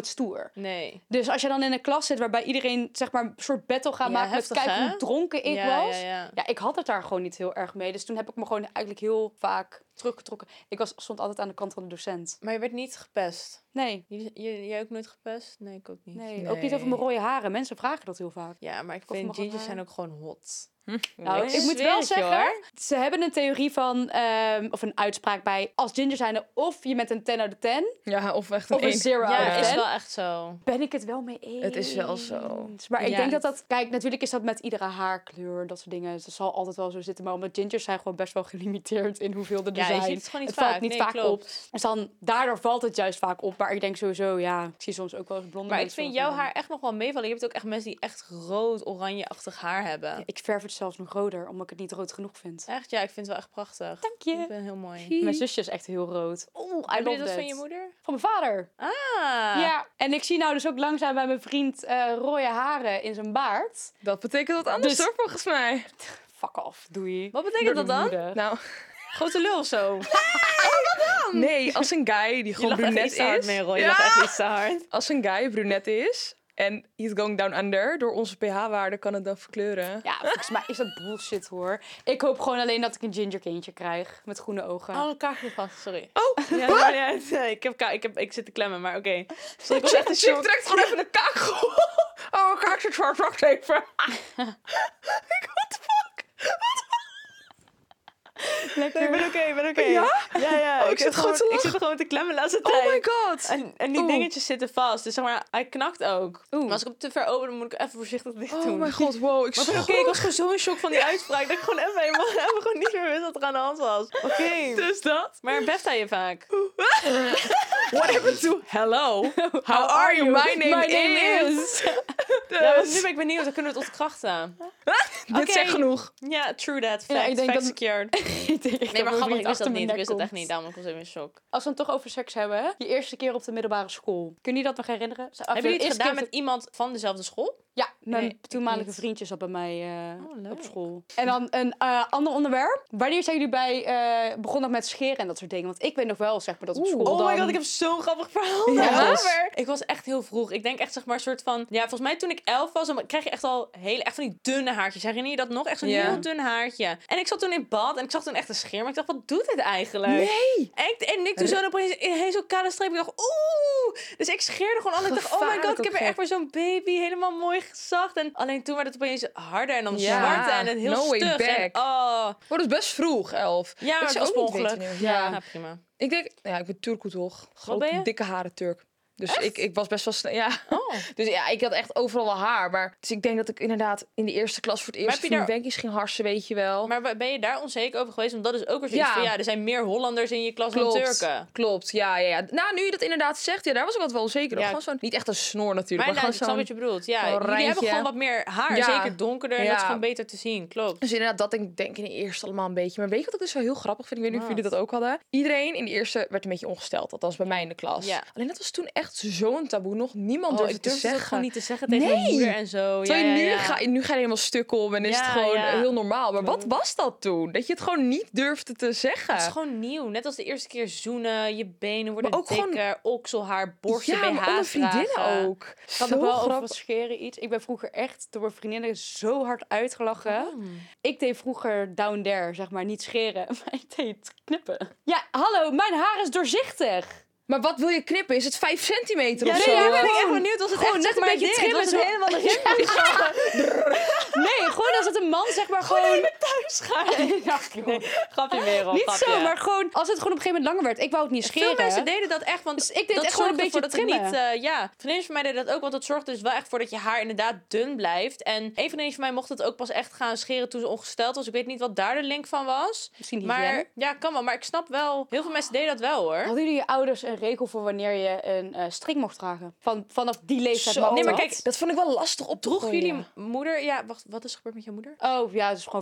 voor. Nee. Dus als je dan in een klas zit waarbij iedereen zeg maar een soort battle gaat Ja, maken heftig, met kijken hè? hoe dronken ik Ja, was. ja. Ja, ik had het daar gewoon niet heel erg mee. Dus toen heb ik me gewoon eigenlijk heel vaak teruggetrokken. Stond altijd aan de kant van de docent. Maar je werd niet gepest. Nee, Jij ook nooit gepest? Nee, ik ook niet. nee, ook niet over mijn rode haren. Mensen vragen dat heel vaak. Ja, maar ik Of vind mag gingers het, zijn ook gewoon hot. Nou, Ik ik moet zweer wel het je, zeggen, hoor. ze hebben een theorie van, of een uitspraak bij, als ginger zijnde of je met een 10 out of 10, Ja, of echt een of een 1. 0 out Ja, of is 10. wel echt zo. Ben ik het wel mee eens. Het is wel zo. Maar ik Ja. denk dat... Kijk, natuurlijk is dat met iedere haarkleur, dat soort dingen. Dat zal altijd wel zo zitten. Maar omdat gingers zijn gewoon best wel gelimiteerd in hoeveel er Ja, je zijn. ziet het gewoon niet het valt vaak. niet Nee, vaak klopt. op. Dus dan, daardoor valt het juist vaak op. Maar ik denk sowieso, ja, ik zie soms ook wel eens blonde Maar ik mensen vind van jouw dan- haar echt nog wel meevallen. Je hebt ook echt mensen die echt rood, oranje-achtig haar hebben. Ik verf het zelfs nog roder, omdat ik het niet rood genoeg vind. Echt? Ja, ik vind het wel echt prachtig. Dank je. Ik vind het heel mooi. Mijn zusje is echt heel rood. Oeh, I Heb je love dat that. van je moeder? Van mijn vader. Ah. Ja, en ik zie nou dus ook langzaam bij mijn vriend rode haren in zijn baard. Dat betekent wat anders Dus- hoor, volgens mij. Fuck off, doei. Wat betekent dat dan? Nou, Grote lul of zo? nee, als een guy die Je gewoon lacht echt brunet iets te hard, is. Merel. Je Ja. lacht echt iets te hard. Als een guy brunet is en he's going down under, door onze pH-waarde kan het dan verkleuren. Ja, volgens mij is dat bullshit hoor. Ik hoop gewoon alleen dat ik een ginger kindje krijg. Met groene ogen. Oh, een kaartje vast, sorry. Oh, Ja, maar ja, ik zit te klemmen, maar oké. Sorry, ik was echt een Chip shock. trekt gewoon even de kaak. Oh, kaak zit zwart, wacht even. What the fuck? Lekker. Ik ben oké. Ja? Ja. Oh, ik zit gewoon te ik lachen. zit er gewoon te klemmen de laatste Oh tijd. my god. En die Oeh. dingetjes zitten vast. Dus zeg maar, hij knakt ook. Oeh. Maar als ik hem te ver open, dan moet ik even voorzichtig dicht doen. Oh my god, wow. Ik Maar ik schrok. was gewoon zo'n shock van die uitspraak. Dat ik gewoon even gewoon niet meer wist wat er aan de hand was. Oké. Dus dat. Maar beft hij je vaak? What happened to hello? How are you? My name is. Ja, want Dus, nu ben ik benieuwd. Dan kunnen we het ontkrachten. dit Oké. zegt genoeg. Ja, true that. Ja, Fact. ik denk Fact dat- secured. Ik denk echt Nee, maar mijn grappig, vriend ik wist achter dat mijn niet. Ik nek wist het komt. echt niet. Daarom was ik even in shock. Als we het toch over seks hebben, je eerste keer op de middelbare school. Kun je dat nog herinneren? Hebben jullie het gedaan met iemand van dezelfde school? Ja, mijn Nee, ik toenmalige niet. vriendje zat bij mij leuk. op school. En dan een ander onderwerp. Wanneer zijn jullie begonnen met scheren en dat soort dingen? Want ik weet nog wel, zeg maar, dat op school Oh dan... my god, ik heb zo'n grappig verhaal. Ja? Maar ik was echt heel vroeg. Ik denk echt zeg maar een soort van... Ja, volgens mij toen ik 11 was, dan krijg je echt al echt van die dunne haartjes. Herinner je dat nog? Echt zo'n Ja. heel dun haartje. En ik zat toen in bad en ik zag toen echt een scheer. Maar ik dacht, wat doet dit eigenlijk? Nee. En ik toen zo opeens een zo'n kale streep. Ik dacht, oeh. Dus ik scheerde gewoon al. Ik dacht, oh my god, Gevaarlijk ik heb ook er echt gek. weer zo'n baby. Helemaal mooi gezacht. En alleen toen werd het opeens harder en dan Ja. zwart en het heel No way stug. En, back. oh. Oh, dat is best vroeg, 11. Ja, maar Ik het zou was ook per niet ongeluk. weten, Ja. ja. Prima. Ik denk, ja, ik ben Turko toch? Groot, ben je? dikke haren Turk. Dus ik was best wel snel, ja. Oh. Dus ja, ik had echt overal wel haar. Maar, dus ik denk dat ik inderdaad in de eerste klas voor het eerst heb je mijn daar- wenkjes ging harsen, weet je wel. Maar ben je daar onzeker over geweest? Want dat is ook weer zoiets Ja. van, ja, er zijn meer Hollanders in je klas dan Turken. Klopt, ja. Nou, nu je dat inderdaad zegt, ja, daar was ik wat wel onzeker. Ja. Gewoon zo'n, niet echt een snor natuurlijk, Maar maar nou, ik gewoon snap zo'n... wat je bedoelt. Ja, zo'n jullie hebben rijtje. gewoon wat meer haar. Ja. Zeker donkerder. En dat is Ja. gewoon beter te zien. Klopt. Dus inderdaad, dat denk ik in de eerste allemaal een beetje. Maar weet je wat ik dus wel heel grappig vind? Ik weet niet of Wat? jullie dat ook hadden. Iedereen in de eerste werd een beetje ongesteld. Althans bij mij in de klas. Ja. Alleen dat was toen echt zo'n taboe. Nog niemand Oh, durfde ik te durfde het zeggen. gewoon niet te zeggen tegen mijn Nee. moeder en zo. Terwijl Ja, je nu, ja. nu ga je helemaal stuk om en is Ja, het gewoon ja. heel normaal. Maar wat was dat toen? Dat je het gewoon niet durfde te zeggen. Het is gewoon nieuw. Net als de eerste keer zoenen, je benen worden Maar ook gewoon- dikker, okselhaar, borsten, ja, maar onder BH's vriendinnen dragen. ook. Ik had nog wel over wat scheren iets. Ik ben vroeger echt door mijn vriendinnen zo hard uitgelachen. Ik deed vroeger down there, zeg maar, niet scheren. Maar ik deed het knippen. Ja, hallo, mijn haar is doorzichtig. Maar wat wil je knippen? Is het 5 centimeter Ja, of nee, zo? ja, ben ik echt Gewoon- benieuwd. Was het gewoon echt net zeg een maar beetje dit? trimmen, Was het zo- helemaal de Nee, gewoon als het een man, zeg maar, gewoon... thuis gaan? Ja, joh. Grapje Merel, Niet grapje. zo, maar gewoon als het gewoon op een gegeven moment langer werd. Ik wou het niet scheren. Veel mensen deden dat echt, want Dus ik deed dat echt gewoon een zorgde beetje ervoor dat het trimmen. niet, vriendinnen van mij deden dat ook, want het zorgde dus wel echt voor dat je haar inderdaad dun blijft. En een vriendin van mij mocht het ook pas echt gaan scheren toen ze ongesteld was. Ik weet niet wat daar de link van was. Misschien niet. Maar ja, kan wel. Maar ik snap wel, heel veel mensen deden dat wel hoor. Hadden jullie je ouders een regel voor wanneer je een string mocht dragen? Vanaf die leeftijd Zo, mag Nee, maar dat? kijk, dat vond ik wel lastig op te Droeg gooien. jullie moeder... Ja, wacht, wat is er gebeurd met je moeder? Oh, ja, het is gewoon verder oké hoor.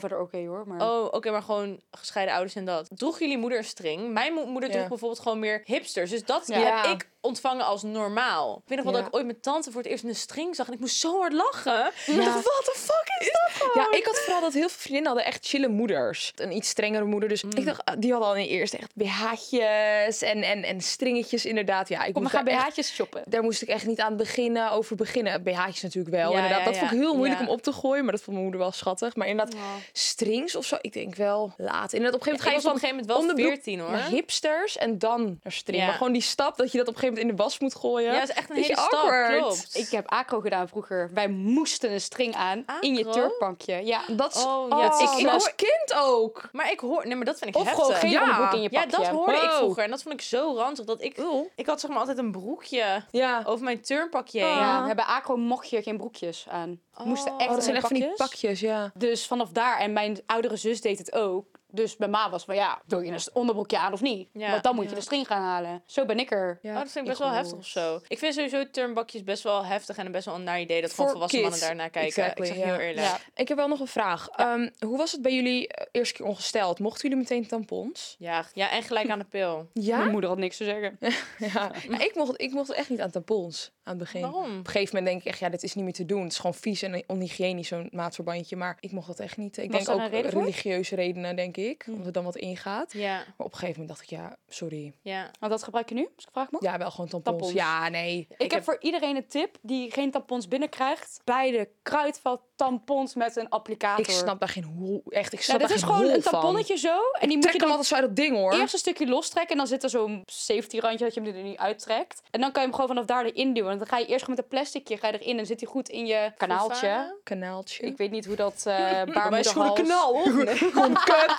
hoor. Maar... Oh, oké, maar gewoon gescheiden ouders en dat. Droeg jullie moeder een string? Mijn moeder droeg bijvoorbeeld gewoon meer hipsters. Dus dat heb ik ontvangen als normaal. Ik weet nog wel dat ik ooit mijn tante voor het eerst een string zag. En ik moest zo hard lachen. Ik dacht, what the fuck is dat gewoon? Ja, ik had vooral dat heel veel vriendinnen hadden echt chille moeders. Een iets strengere moeder. Dus ik dacht, die hadden al in eerst echt BH'tjes en stringetjes inderdaad. Ja, we gaan BH'tjes shoppen. Daar moest ik echt niet aan over beginnen. BH'tjes natuurlijk wel. Ja, inderdaad. Dat vond ik heel moeilijk Ja. om op te gooien. Maar dat vond mijn moeder wel schattig. Maar inderdaad, strings of zo. Ik denk wel laat. Inderdaad, op een gegeven moment Ik was op een gegeven moment wel 14 hoor. naar hipsters en dan naar string. Ja. Maar gewoon die stap dat je dat op een gegeven moment in de was moet gooien. Ja, dat is echt een Beetje hele stap. awkward. Klopt. Ik heb acro gedaan vroeger. Wij moesten een string aan in je Acro? turkbankje. Ja. Dat is, Oh, ja, ik als kind ook. Maar ik hoor... Nee, maar dat vind ik Of heftig. gewoon geen Ja. onderbroek in je Ja, pakje. dat hoorde ik Wow. vroeger. En dat vond ik zo ranzig. Dat ik had zeg maar altijd een broekje Ja. over mijn turnpakje heen. Ja, we hebben acro mocht je geen broekjes aan. We moesten echt Dat zijn echt van die pakjes? pakjes, ja. Dus vanaf daar, en mijn oudere zus deed het ook. Dus bij ma was van, ja, wil je een onderbroekje aan of niet? Ja. Want dan moet je de string gaan halen. Zo ben ik er. Ja. Oh, dat vind ik best wel heftig of zo. Ik vind sowieso turnbakjes best wel heftig en best wel een naar idee dat gewoon Voor volwassen mannen kids. daarnaar kijken. Exactly, ik zeg je ja. heel eerlijk. Ja. Ik heb wel nog een vraag. Hoe was het bij jullie eerste keer ongesteld? Mochten jullie meteen tampons? Ja, en gelijk aan de pil. Ja? Mijn moeder had niks te zeggen. Ja. Nou, ik mocht echt niet aan tampons aan het begin. Waarom? Op een gegeven moment denk ik echt, ja, dit is niet meer te doen. Het is gewoon vies en onhygiënisch, zo'n maatverbandje. Maar ik mocht dat echt niet. Ik Was denk er ook een reden voor? religieuze redenen, denk ik. Omdat het dan wat ingaat. Ja, Maar op een gegeven moment dacht ik, ja, sorry. ja. Want dat gebruik je nu, als ik vraag mag? Ja, wel gewoon tampons. Tampons. Ja, nee. Ik heb voor iedereen een tip die geen tampons binnenkrijgt. Bij de Kruidvat tampons met een applicator. Ik snap daar geen hol. Echt, ik Ja, snap dit daar is geen gewoon hol een tamponnetje zo. En die moet Trek je hem dan altijd zo uit dat ding, hoor. eerst een stukje lostrekken. En dan zit er zo'n safety randje dat je hem er niet uittrekt. En dan kan je hem gewoon vanaf daar erin duwen. En dan ga je eerst gewoon met een plasticje erin. En zit hij goed in je kanaaltje. Vervaren? Kanaaltje. Ik weet niet hoe dat baarmoederhals... Gewoon kanaal, hoor. Gewoon kut.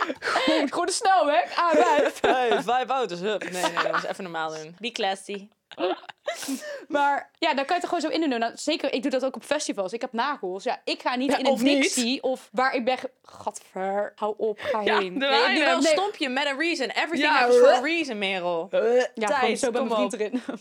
Gewoon de snelweg. Aanwijs. Hey, 5 auto's, hup. Nee, dat is even normaal doen. Be classy. Maar ja, dan kan je het er gewoon zo in doen. Nou, zeker, ik doe dat ook op festivals. Ik heb nagels. Ja, ik ga niet Ja, in een of niet. Dixie of waar ik ben... Gadver, hou op, ga Ja, heen. de- Nee, je hebt nu wel een Nee. stompje met een reason. Everything Ja, happens for a reason, Merel. Ja, gewoon Thijs, zo bij kom mijn op. vriend erin.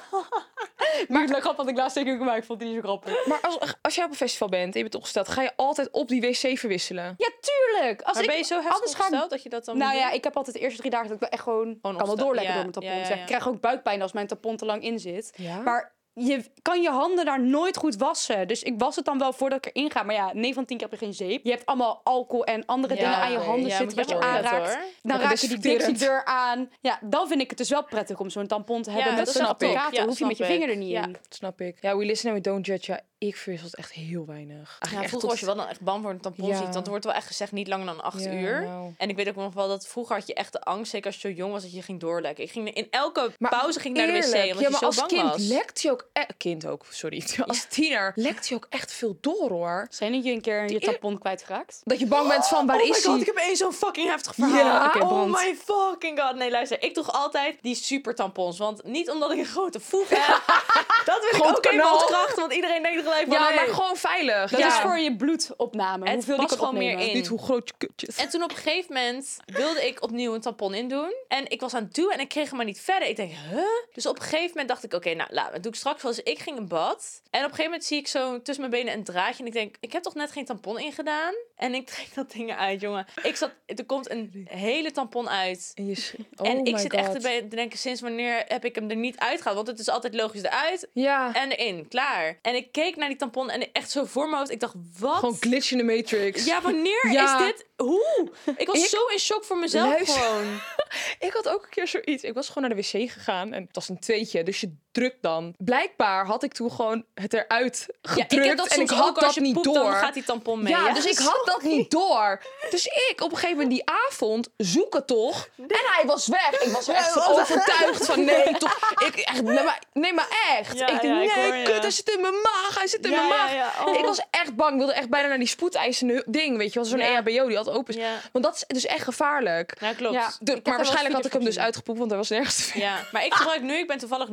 Maar het grap had ik laatst zeker gemaakt. Ik vond die niet zo grappig. Maar als jij op een festival bent en je bent ongesteld, ga je altijd op die wc verwisselen? Ja, tuurlijk. Als Maar ik, ben je zo heftig anders ga ik- opgesteld dat je dat dan Nou moet ja, doen? ik heb altijd de eerste 3 dagen dat ik wel echt gewoon kan wel opstel- doorlekken ja, door mijn tampons. ja. Ik krijg ook buikpijn als mijn tampon te lang in zit. Ja? Maar je kan je handen daar nooit goed wassen. Dus ik was het dan wel voordat ik erin ga. Maar ja, 9 van 10 keer heb je geen zeep. Je hebt allemaal alcohol en andere Ja, dingen aan je oké. handen Ja, zitten moet wat je je echt opletten, aanraakt. hoor. Dan Lekker raak je die desinfecterend. Dixie-deur aan. Ja, dan vind ik het dus wel prettig om zo'n tampon te hebben Ja, met dat zo'n snap ik. applicator. Ja, Hoef je met je snap ik. vinger er niet Ja. in. Dat snap ik. Ja, We Listen and We Don't Judge. Ja, ik verwissel het echt heel weinig. Eigenlijk Ja, echt vroeger tot- was je wel dan echt bang voor een tampon Ja. ziet. Want er wordt wel echt gezegd niet langer dan 8 Ja, uur. nou. En ik weet ook nog wel dat vroeger had je echt de angst, zeker als je zo jong was, dat je ging doorlekken. Ik ging in elke Maar pauze ging ik naar de wc, eerlijk, omdat ja, je maar zo als bang kind was. lekt je ook... kind ook, sorry. Als tiener lekt je ook echt veel door, hoor. Zijn je een keer je tampon kwijtgeraakt? Dat je bang bent van, waar Oh my is god, hij? ik heb één zo'n fucking heftig verhaal. Ja? Oké, oh brand. my fucking god. Nee, luister. Ik droeg altijd die super tampons. Want niet omdat ik een grote foef heb. Dat wil Gewoon ik ook even kanaal. ontkrachten. Want iedereen denkt gelijk van... Ja, nee. maar gewoon veilig. Dat ja. is voor je bloedopname. Het Hoeveel die past kan gewoon meer opnemen. in. Niet hoe groot je kut is. En toen op een gegeven moment wilde ik opnieuw een tampon indoen. En ik was aan het doen en ik kreeg hem maar niet verder. Ik denk, huh? Dus op een gegeven moment dacht ik, oké, nou, dat doe ik straks wel. Dus ik ging in bad. En op een gegeven moment zie ik zo tussen mijn benen een draadje. En ik denk, ik heb toch net geen tampon ingedaan? En ik trek dat ding eruit, jongen. Er komt een hele tampon uit. En, En ik my zit God. echt te denken, sinds wanneer heb ik hem er niet uitgehaald? Want het is altijd logisch eruit Ja, en erin, klaar. En ik keek naar die tampon en echt zo voor mijn hoofd. Ik dacht, wat? gewoon glitch in de Matrix. Ja, wanneer Ja. is dit? Hoe? Ik was zo in shock voor mezelf Luister. gewoon. Ik had ook een keer zoiets. Ik was gewoon naar de wc gegaan en het was een tweetje, dus je drukt dan. Blijkbaar had ik toen gewoon het eruit gedrukt ik heb dat en ik soms had ook als dat je niet poept, door. dan gaat die tampon mee. Ja, dus ik had dat niet door. Dus ik op een gegeven moment die avond zoek het toch. En hij was weg. Ik was er echt van overtuigd van nee, toch. Ik echt, nee, maar echt. Ja, ik denk ja, ik hoor nee, je. kut, hij zit in mijn maag. Hij zit in Ja, mijn ja, maag. ja, oh. Ik was echt bang. Ik wilde echt bijna naar die spoedeisende ding, weet je wel. Zo'n Ja. EHBO die altijd open is. Ja. Want dat is dus echt gevaarlijk. Ja, klopt. Ja. Maar wel waarschijnlijk had video's ik hem dus gezien. uitgepoept, want hij was nergens te vinden. Ja, maar ik gebruik nu, ik ben toevallig nu ongesteld.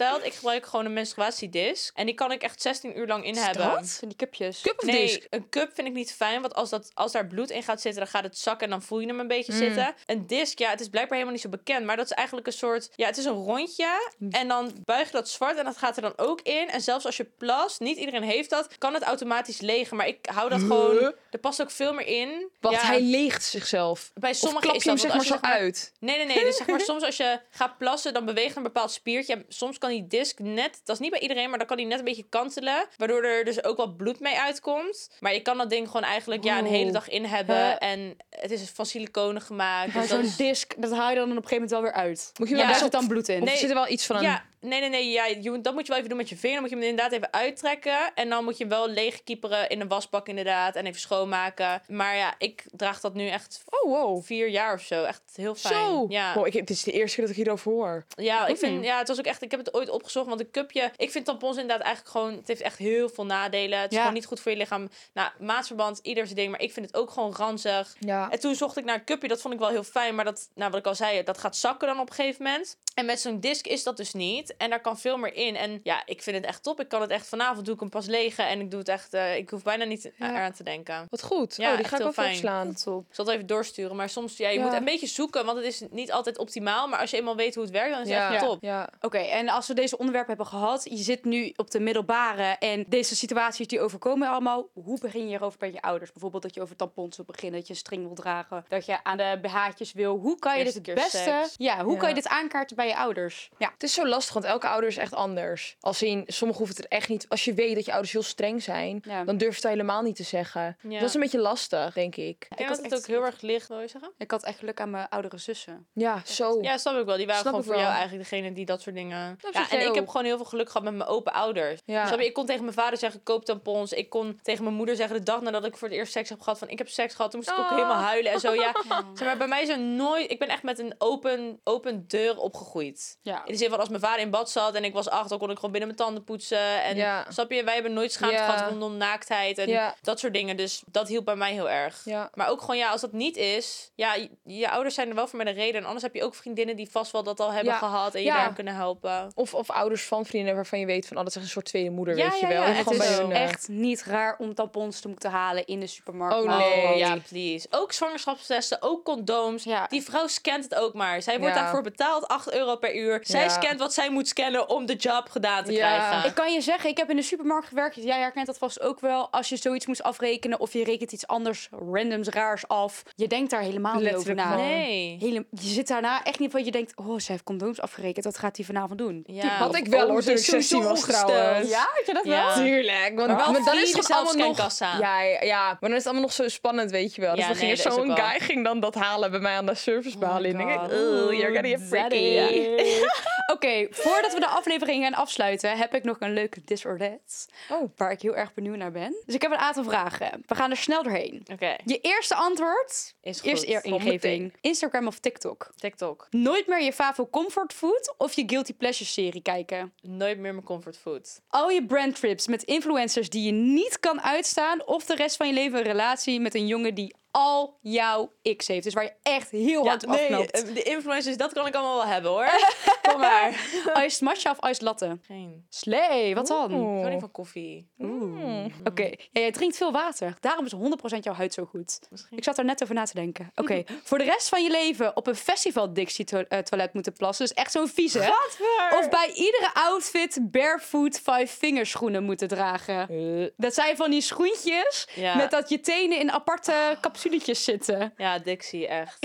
besteld. Ik gebruik gewoon een menstruatiedisc. En die kan ik echt 16 uur lang in hebben. Wat? Van die cupjes. Cup of Nee, disc? een cup vind ik niet fijn. Want als daar bloed in gaat zitten, dan gaat het zakken en dan voel je hem een beetje zitten. Een disc, ja, het is blijkbaar helemaal niet zo bekend. Maar dat is eigenlijk een soort... Ja, het is een rondje. En dan buig je dat zwart en dat gaat er dan ook in. En zelfs als je plast, niet iedereen heeft dat, kan het automatisch legen. Maar ik hou dat gewoon... Er past ook veel meer in. Wacht, Ja, hij leegt zichzelf. bij Of sommigen klap is je hem dat. zeg maar want zo als je uit? Nee. Dus zeg maar, soms als je gaat plassen, dan beweegt een bepaald spiertje. En soms kan die disc net, dat is niet bij iedereen, maar dan kan die net een beetje kantelen. Waardoor er dus ook wat bloed mee uitkomt. Maar je kan dat ding gewoon eigenlijk een hele dag in hebben. En het is van siliconen gemaakt. Maar Dus dat zo'n is... disc, dat haal je dan op een gegeven moment wel weer uit. Moet je Ja, wel Daar best zit dan bloed in. Of zit er wel iets van een... Ja, nee. Ja, dat moet je wel even doen met je vinger. Dan moet je hem inderdaad even uittrekken. En dan moet je hem wel leegkieperen in een wasbak inderdaad. En even schoonmaken. Maar ja, ik draag dat nu echt Oh, wow. 4 jaar of zo. Echt heel fijn. Zo. Ja. Wow, het is de eerste keer dat ik hierover hoor. Ja, het was ook echt... Ik heb het ooit opgezocht, want een cupje... Ik vind tampons inderdaad eigenlijk gewoon... Het heeft echt heel veel nadelen. Het is gewoon niet goed voor je lichaam. Nou, maatverband, ieder zijn ding. Maar ik vind het ook gewoon ranzig. Ja. En toen zocht ik naar een cupje. Dat vond ik wel heel fijn. Maar dat, nou, wat ik al zei, dat gaat zakken dan op een gegeven moment. En met zo'n disc is dat dus niet. En daar kan veel meer in. En ja, ik vind het echt top. Ik kan het echt vanavond doe ik hem pas legen. En ik doe het echt... ik hoef bijna niet eraan te denken. Wat goed. Ja, Oh, die echt ga ik heel wel fijn. opslaan. Top. Ik zal het even doorsturen. Maar soms, je Ja. moet een beetje zoeken. Want het is niet altijd optimaal. Maar als je eenmaal weet hoe het werkt, dan is het echt top. Ja. Oké, en als we deze onderwerpen hebben gehad, je zit nu op de middelbare en deze situaties die overkomen allemaal, hoe begin je hierover bij je ouders? Bijvoorbeeld dat je over tampons wil beginnen, dat je een string wil dragen, dat je aan de BH'tjes wil. Hoe kan je Eerste dit het keer beste? seks. Ja, hoe Ja. kan je dit aankaarten bij je ouders? Ja. Het is zo lastig, want elke ouder is echt anders. Als in, sommigen hoeven het er echt niet... Als je weet dat je ouders heel streng zijn, Ja. dan durf je het helemaal niet te zeggen. Ja. Dat is een beetje lastig, denk ik. Ik denk had dat het echt- ook heel erg ligt, wil je zeggen? Ik had echt geluk aan mijn oudere zussen. Ja, zo. Ja, snap ik wel. Die waren Snap gewoon ik voor wel. jou eigenlijk degene die dat soort dingen... Dat Ja, zeg en jij ik heb ook. gewoon heel veel geluk gehad met mijn open ouders. Ja. Snap je? Ik kon tegen mijn vader zeggen, koop tampons. Ik kon tegen mijn moeder zeggen de dag nadat ik voor het eerst seks heb gehad van ik heb seks gehad. Toen moest ik ook Oh. helemaal huilen en zo. Ja, zeg maar, bij mij is er nooit... Ik ben echt met een open deur opgegroeid. Ja. In de zin van als mijn vader in bad zat en ik was 8, dan kon ik gewoon binnen mijn tanden poetsen. En Ja. snap je? Wij hebben nooit schaamte Ja. gehad rondom naaktheid en Ja. dat soort dingen. Dus dat hielp bij mij heel erg. Ja. Maar ook gewoon, ja, als dat niet is... Ja, je ouders zijn er wel voor met een reden. En anders heb je ook vriendinnen die vast wel dat al hebben Ja. gehad. En je Ja. daar kunnen helpen. Of ouders van vrienden waarvan je weet van... Oh, dat is echt een soort tweede moeder, Ja, weet je ja, wel. ja, En het gewoon is bij zo. hun, Echt niet raar om tampons te moeten halen in de supermarkt. Oh, Maar nee. gewoon- Ja, please. Ook zwangerschapstesten, ook condooms. Ja. Die vrouw scant het ook maar. Zij wordt Ja. daarvoor betaald, €8 per uur. Zij Ja. scant wat zij moet scannen om de job gedaan te Ja. krijgen. Ik kan je zeggen, ik heb in de supermarkt gewerkt. Jij herkent dat vast ook wel. Als je zoiets moest afrekenen of je rekent iets anders, randoms, raars af. Je denkt daar helemaal niet over Letterlijk na. gewoon. Nee. Je zit daarna echt niet van je denkt, oh, ze heeft condooms afgerekend. Wat gaat hij vanavond doen? Ja. Had ik wel hoor, toen ik 16 was trouwens. Ja, had je dat Ja. wel? Tuurlijk, want, Maar wel want dan via is het de allemaal nog... zelfscankassa. Ja, maar dan is het allemaal nog zo spannend, weet je wel. Dus Ja, dan ging nee, er dat is zo'n ook wel. guy ging dan dat halen bij mij aan de servicebalie. En dan denk ik, God. you're gonna get freaky. Oké, voordat we de aflevering gaan afsluiten, heb ik nog een leuke this or that. Oh. Waar ik heel erg benieuwd naar ben. Dus ik heb een aantal vragen. We gaan er snel doorheen. Oké, Je eerste antwoord, is goed. eerst eer ingeving. Instagram of TikTok? TikTok. Nooit meer je favo comfort food of je guilty pleasure serie kijken? Nooit meer mijn comfortfood. Al je brandtrips met influencers die je niet kan uitstaan of de rest van je leven een relatie met een jongen die al jouw x heeft. Dus waar je echt heel hard op afknapt. de influencers, dat kan ik allemaal wel hebben hoor. Kom maar. Iced matcha of iced latte? Geen. Slee, wat dan? Ik hou niet van koffie. Oké, ja, jij drinkt veel water. Daarom is 100% jouw huid zo goed. Misschien. Ik zat er net over na te denken. Oké, voor de rest van je leven op een festival Dixie toilet moeten plassen. Dus echt zo'n vieze. Of bij iedere outfit barefoot 5 fingers schoenen moeten dragen. Dat zijn van die schoentjes Ja. met dat je tenen in aparte capsuletjes zitten. Ja, Dixie, echt.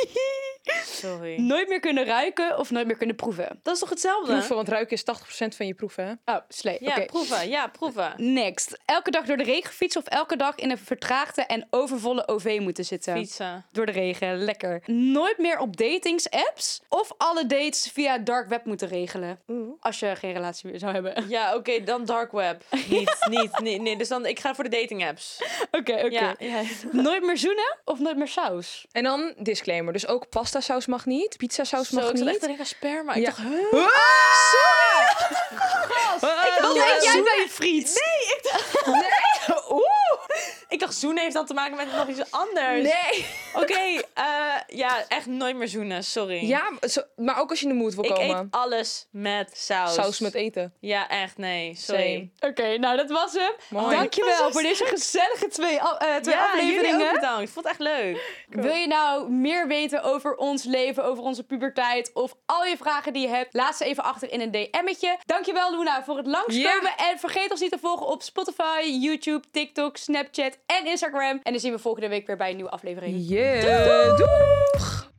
Sorry. Nooit meer kunnen ruiken of nooit meer kunnen proeven. Dat is toch hetzelfde? Proeven, want ruiken is 80% van je proeven, hè? Oh, slee. Ja, Oké. proeven. Ja, proeven. Next. Elke dag door de regen fietsen of elke dag in een vertraagde en overvolle OV moeten zitten. Fietsen. Door de regen, lekker. Nooit meer op datingsapps of alle dates via dark web moeten regelen. Als je geen relatie meer zou hebben. Ja, oké, dan dark web. Nee. Dus dan, ik ga voor de dating apps. Oké. Ja. Nooit meer zoenen of nooit meer saus? En dan, disclaimer, dus ook pasta saus mag niet, pizza saus Zo, mag ik zat echt niet. te denken aan sperma. Ik Ja. dacht, huh? Wat eet jij bij je friet? Nee, Ik dacht, zoenen heeft dan te maken met nog iets anders. Nee. Oké, ja, echt nooit meer zoenen, sorry. Ja, maar ook als je in de mood wil Ik komen. eet alles met saus. Saus met eten. Ja, echt, nee, sorry. Oké, nou dat was hem. Mooi. Dankjewel voor deze gezellige twee Ja, jullie afleveringen. ook bedankt. Ik vond het echt leuk. Wil je nou meer weten over ons leven, over onze puberteit of al je vragen die je hebt? Laat ze even achter in een DM'tje. Dankjewel Luna voor het langskomen. En vergeet ons niet te volgen op Spotify, YouTube, TikTok, Snapchat en Instagram. En dan zien we volgende week weer bij een nieuwe aflevering. Yeah. Doeg!